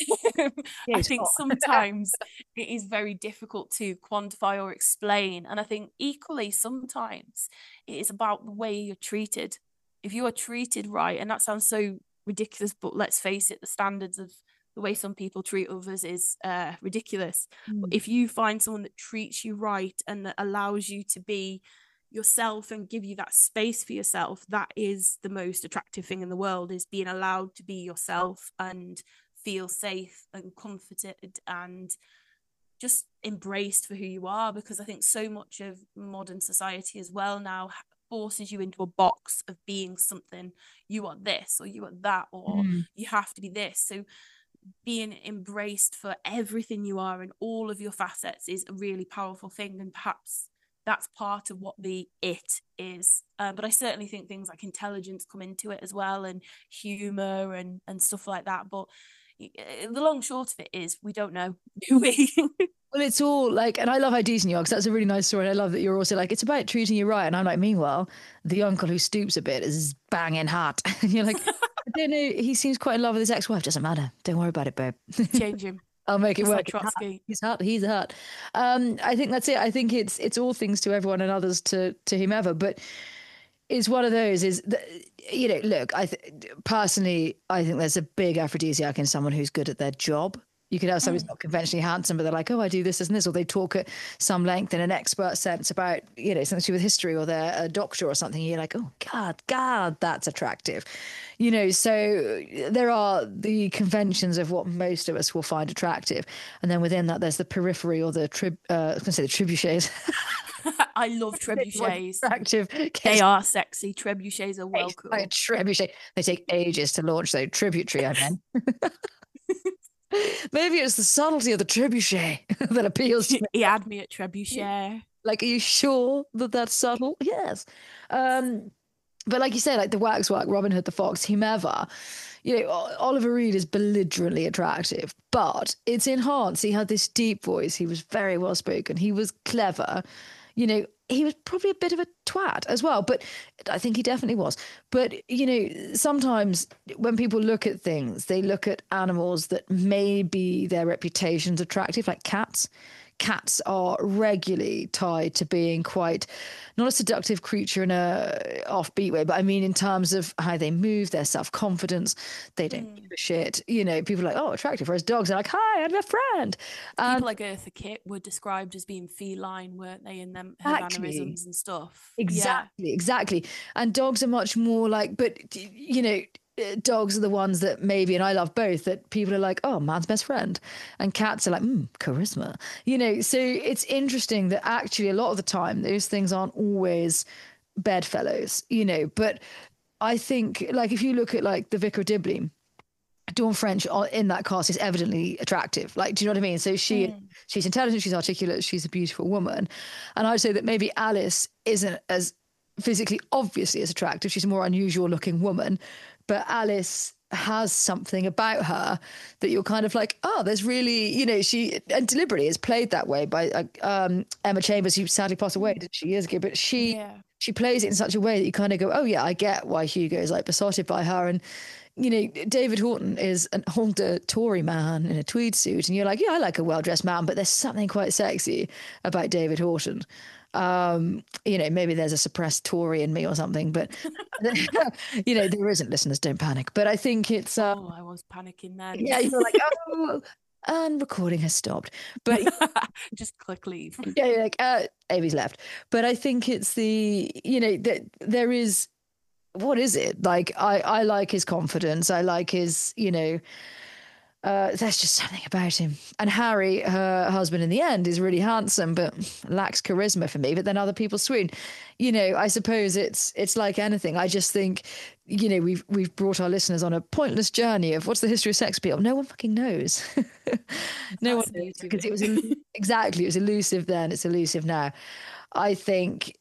I think sometimes it is very difficult to quantify or explain. And I think equally sometimes it is about the way you're treated. If you are treated right, and that sounds so ridiculous, but let's face it, the standards of the way some people treat others is ridiculous. But if you find someone that treats you right and that allows you to be yourself and give you that space for yourself, that is the most attractive thing in the world, is being allowed to be yourself and feel safe and comforted and just embraced for who you are. Because I think so much of modern society as well now forces you into a box of being something. You are this, or you are that, or you have to be this. So being embraced for everything you are and all of your facets is a really powerful thing, and perhaps that's part of what the it is. But I certainly think things like intelligence come into it as well, and humor and stuff like that. But the long short of it is, we don't know, do we? Well, it's all like, and I love how decent you are, because that's a really nice story. And I love that you're also like, it's about treating you right. And I'm like, meanwhile, the uncle who stoops a bit is banging hot. And you're like, I don't know, he seems quite in love with his ex-wife. Doesn't matter. Don't worry about it, babe. Change him. I'll make it Just work. like Trotsky. He's hot. He's hot. I think that's it. I think it's all things to everyone and others to whomever. But it's one of those, is that, you know, look, personally, I think there's a big aphrodisiac in someone who's good at their job. You could have someone who's not conventionally handsome, but they're like, oh, I do this and this, or they talk at some length in an expert sense about, you know, something to do with history, or they're a doctor or something. You're like, oh, God, that's attractive. You know, so there are the conventions of what most of us will find attractive. And then within that, there's the periphery, or the, I was going to say the trebuchets. I love trebuchets. Attractive. They are sexy. Trebuchets are welcome. Trebuchet. They take ages to launch, though. Tributary, I meant. Maybe it's the subtlety of the trebuchet that appeals to me. He had me at trebuchet. Like, are you sure that that's subtle? Yes. But like you said, like the waxwork, Robin Hood, the Fox, whomever, you know, Oliver Reed is belligerently attractive, but it's enhanced. He had this deep voice. He was very well spoken. He was clever. You know, he was probably a bit of a twat as well, but I think he definitely was. But, you know, sometimes when people look at things, they look at animals that maybe their reputation's attractive, like cats. Cats are regularly tied to being quite, not a seductive creature in a offbeat way, but I mean in terms of how they move, their self-confidence, they don't give a shit. You know, people are like, oh, attractive. Whereas dogs are like, hi, I'm your friend. People like Eartha Kitt were described as being feline, weren't they, in them, her mannerisms and stuff. Exactly. And dogs are much more like, but, you know, dogs are the ones that maybe, and I love both, that people are like, oh, man's best friend, and cats are like, charisma, you know. So it's interesting that actually a lot of the time those things aren't always bedfellows, you know. But I think, like, if you look at like the Vicar of Dibley, Dawn French in that cast is evidently attractive. Like, do you know what I mean? So she's intelligent, she's articulate, she's a beautiful woman. And I would say that maybe Alice isn't as physically obviously as attractive. She's a more unusual looking woman, but Alice has something about her that you're kind of like, oh, there's really, you know, she, and deliberately is played that way by Emma Chambers, who sadly passed away, did she, years ago, but she plays it in such a way that you kind of go, oh yeah, I get why Hugo is like besotted by her. And, you know, David Horton is an older Tory man in a tweed suit, and you're like, yeah, I like a well-dressed man, but there's something quite sexy about David Horton. You know, maybe there's a suppressed Tory in me or something, but you know, there isn't. Listeners, don't panic. But I think it's I was panicking then. Yeah, you're like, oh, and recording has stopped, but just click leave. Yeah, you're like, Amy's left. But I think it's the, you know, that there is, what is it like? I like his confidence. I like his, you know, There's just something about him. And Harry, her husband, in the end, is really handsome, but lacks charisma for me. But then other people swoon. I suppose it's like anything. I just think, we've brought our listeners on a pointless journey of what's the history of sex appeal. No one fucking knows. No one knows, because it was exactly, it was elusive then. It's elusive now. I think,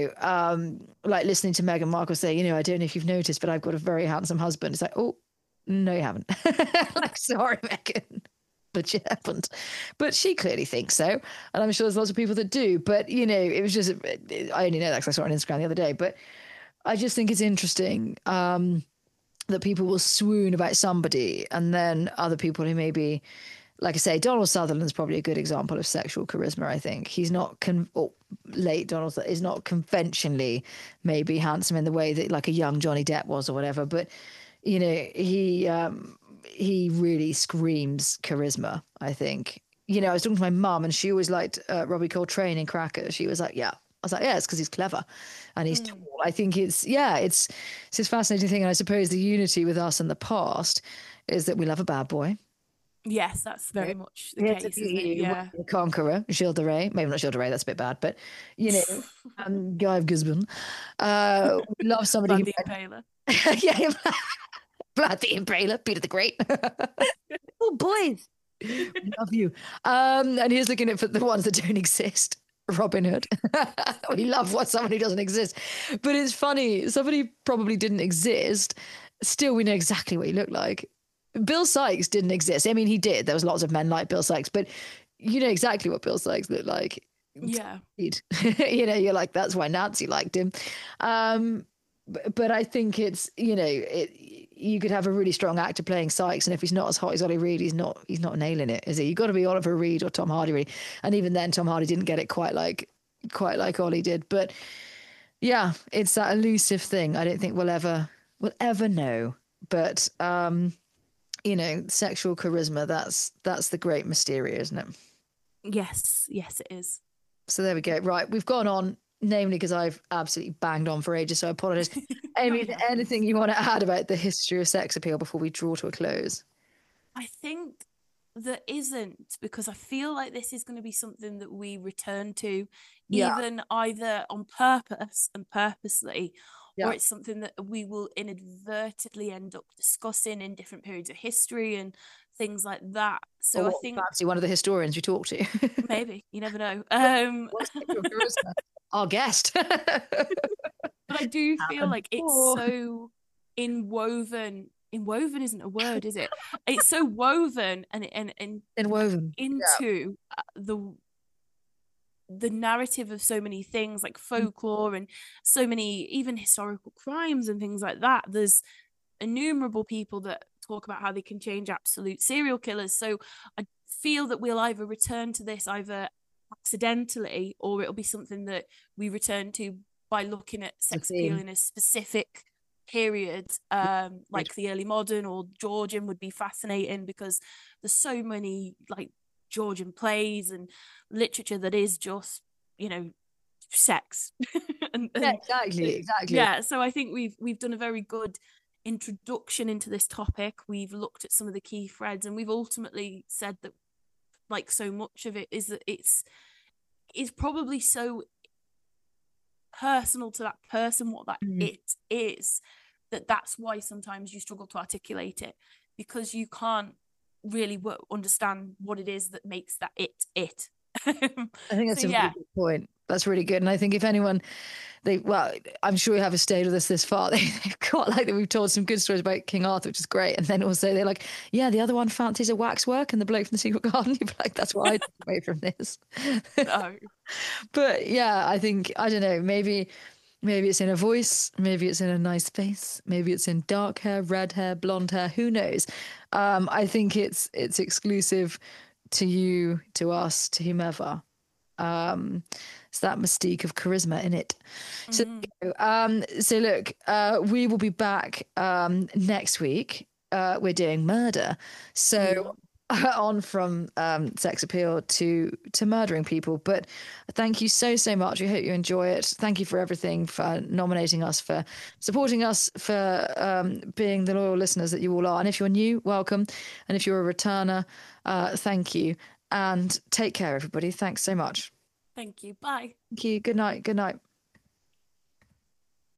like listening to Meghan Markle say, I don't know if you've noticed, but I've got a very handsome husband. It's like, oh, no, you haven't. Like, sorry, Meghan, but you haven't. But she clearly thinks so. And I'm sure there's lots of people that do. But, it was just, I only know that because I saw it on Instagram the other day. But I just think it's interesting that people will swoon about somebody, and then other people who maybe, like I say, Donald Sutherland's probably a good example of sexual charisma. I think he's not late Donald is not conventionally maybe handsome in the way that like a young Johnny Depp was or whatever, but he really screams charisma. I think. I was talking to my mum, and she always liked Robbie Coltrane in Cracker. She was like, yeah. I was like, yeah, it's because he's clever and he's tall. I think it's a fascinating thing. And I suppose the unity with us in the past is that we love a bad boy. Yes, that's very much the case, isn't it? Yeah. The Conqueror, Gilles de Rais. Maybe not Gilles de Rais, that's a bit bad, but, Guy of Gisborne. We love somebody. Vlad the Impaler. Yeah, Vlad the Impaler, Peter the Great. Oh, boys. We love you. And here's looking at the ones that don't exist. Robin Hood. We love somebody who doesn't exist. But it's funny, somebody probably didn't exist. Still, we know exactly what he looked like. Bill Sikes didn't exist. I mean, he did. There was lots of men like Bill Sikes, but you know exactly what Bill Sikes looked like. Yeah. You're like, that's why Nancy liked him. But I think it's, you could have a really strong actor playing Sikes, and if he's not as hot as Ollie Reed, he's not nailing it, is he? You've got to be Oliver Reed or Tom Hardy, really. And even then, Tom Hardy didn't get it quite like Ollie did. But yeah, it's that elusive thing. I don't think we'll ever know. But sexual charisma, that's the great mystery, isn't it? Yes, it is. So there we go. Right, we've gone on, namely because I've absolutely banged on for ages, so I apologize. Amy, is there anything you want to add about the history of sex appeal before we draw to a close? I think there isn't, because I feel like this is going to be something that we return to, even either on purpose and purposely, or it's something that we will inadvertently end up discussing in different periods of history and things like that. So I think fancy one of the historians you talk to. Maybe, you never know. Our guest. But I do feel like it's so inwoven. Inwoven isn't a word, is it? It's so woven and inwoven into the narrative of so many things, like folklore and so many even historical crimes and things like that. There's innumerable people that talk about how they can change absolute serial killers. So I feel that we'll either return to this either accidentally, or it'll be something that we return to by looking at sex appeal in a specific period, like the early modern or Georgian would be fascinating, because there's so many like Georgian plays and literature that is just, sex. Exactly. Yeah, so I think we've done a very good introduction into this topic. We've looked at some of the key threads, and we've ultimately said that, like, so much of it is that it's probably so personal to that person what that it is, that's why sometimes you struggle to articulate it, because you can't really understand what it is that makes that it. I think that's a really good point. That's really good. And I think if anyone, I'm sure you haven't stayed with us this far. They've got like that. We've told some good stories about King Arthur, which is great. And then also they're like, yeah, the other one fancies a waxwork and the bloke from the Secret Garden. You'd be like, that's why I took away from this. No. But yeah, I think, I don't know, maybe it's in a voice, maybe it's in a nice face, maybe it's in dark hair, red hair, blonde hair, who knows? I think it's exclusive to you, to us, to whomever. It's that mystique of charisma in it. So look, we will be back next week. We're doing murder. So on from sex appeal to murdering people. But thank you so much. We hope you enjoy it. Thank you for everything, for nominating us, for supporting us, for being the loyal listeners that you all are. And if you're new, welcome. And if you're a returner, thank you. And take care, everybody. Thanks so much. Thank you. Bye. Thank you. Good night. Good night.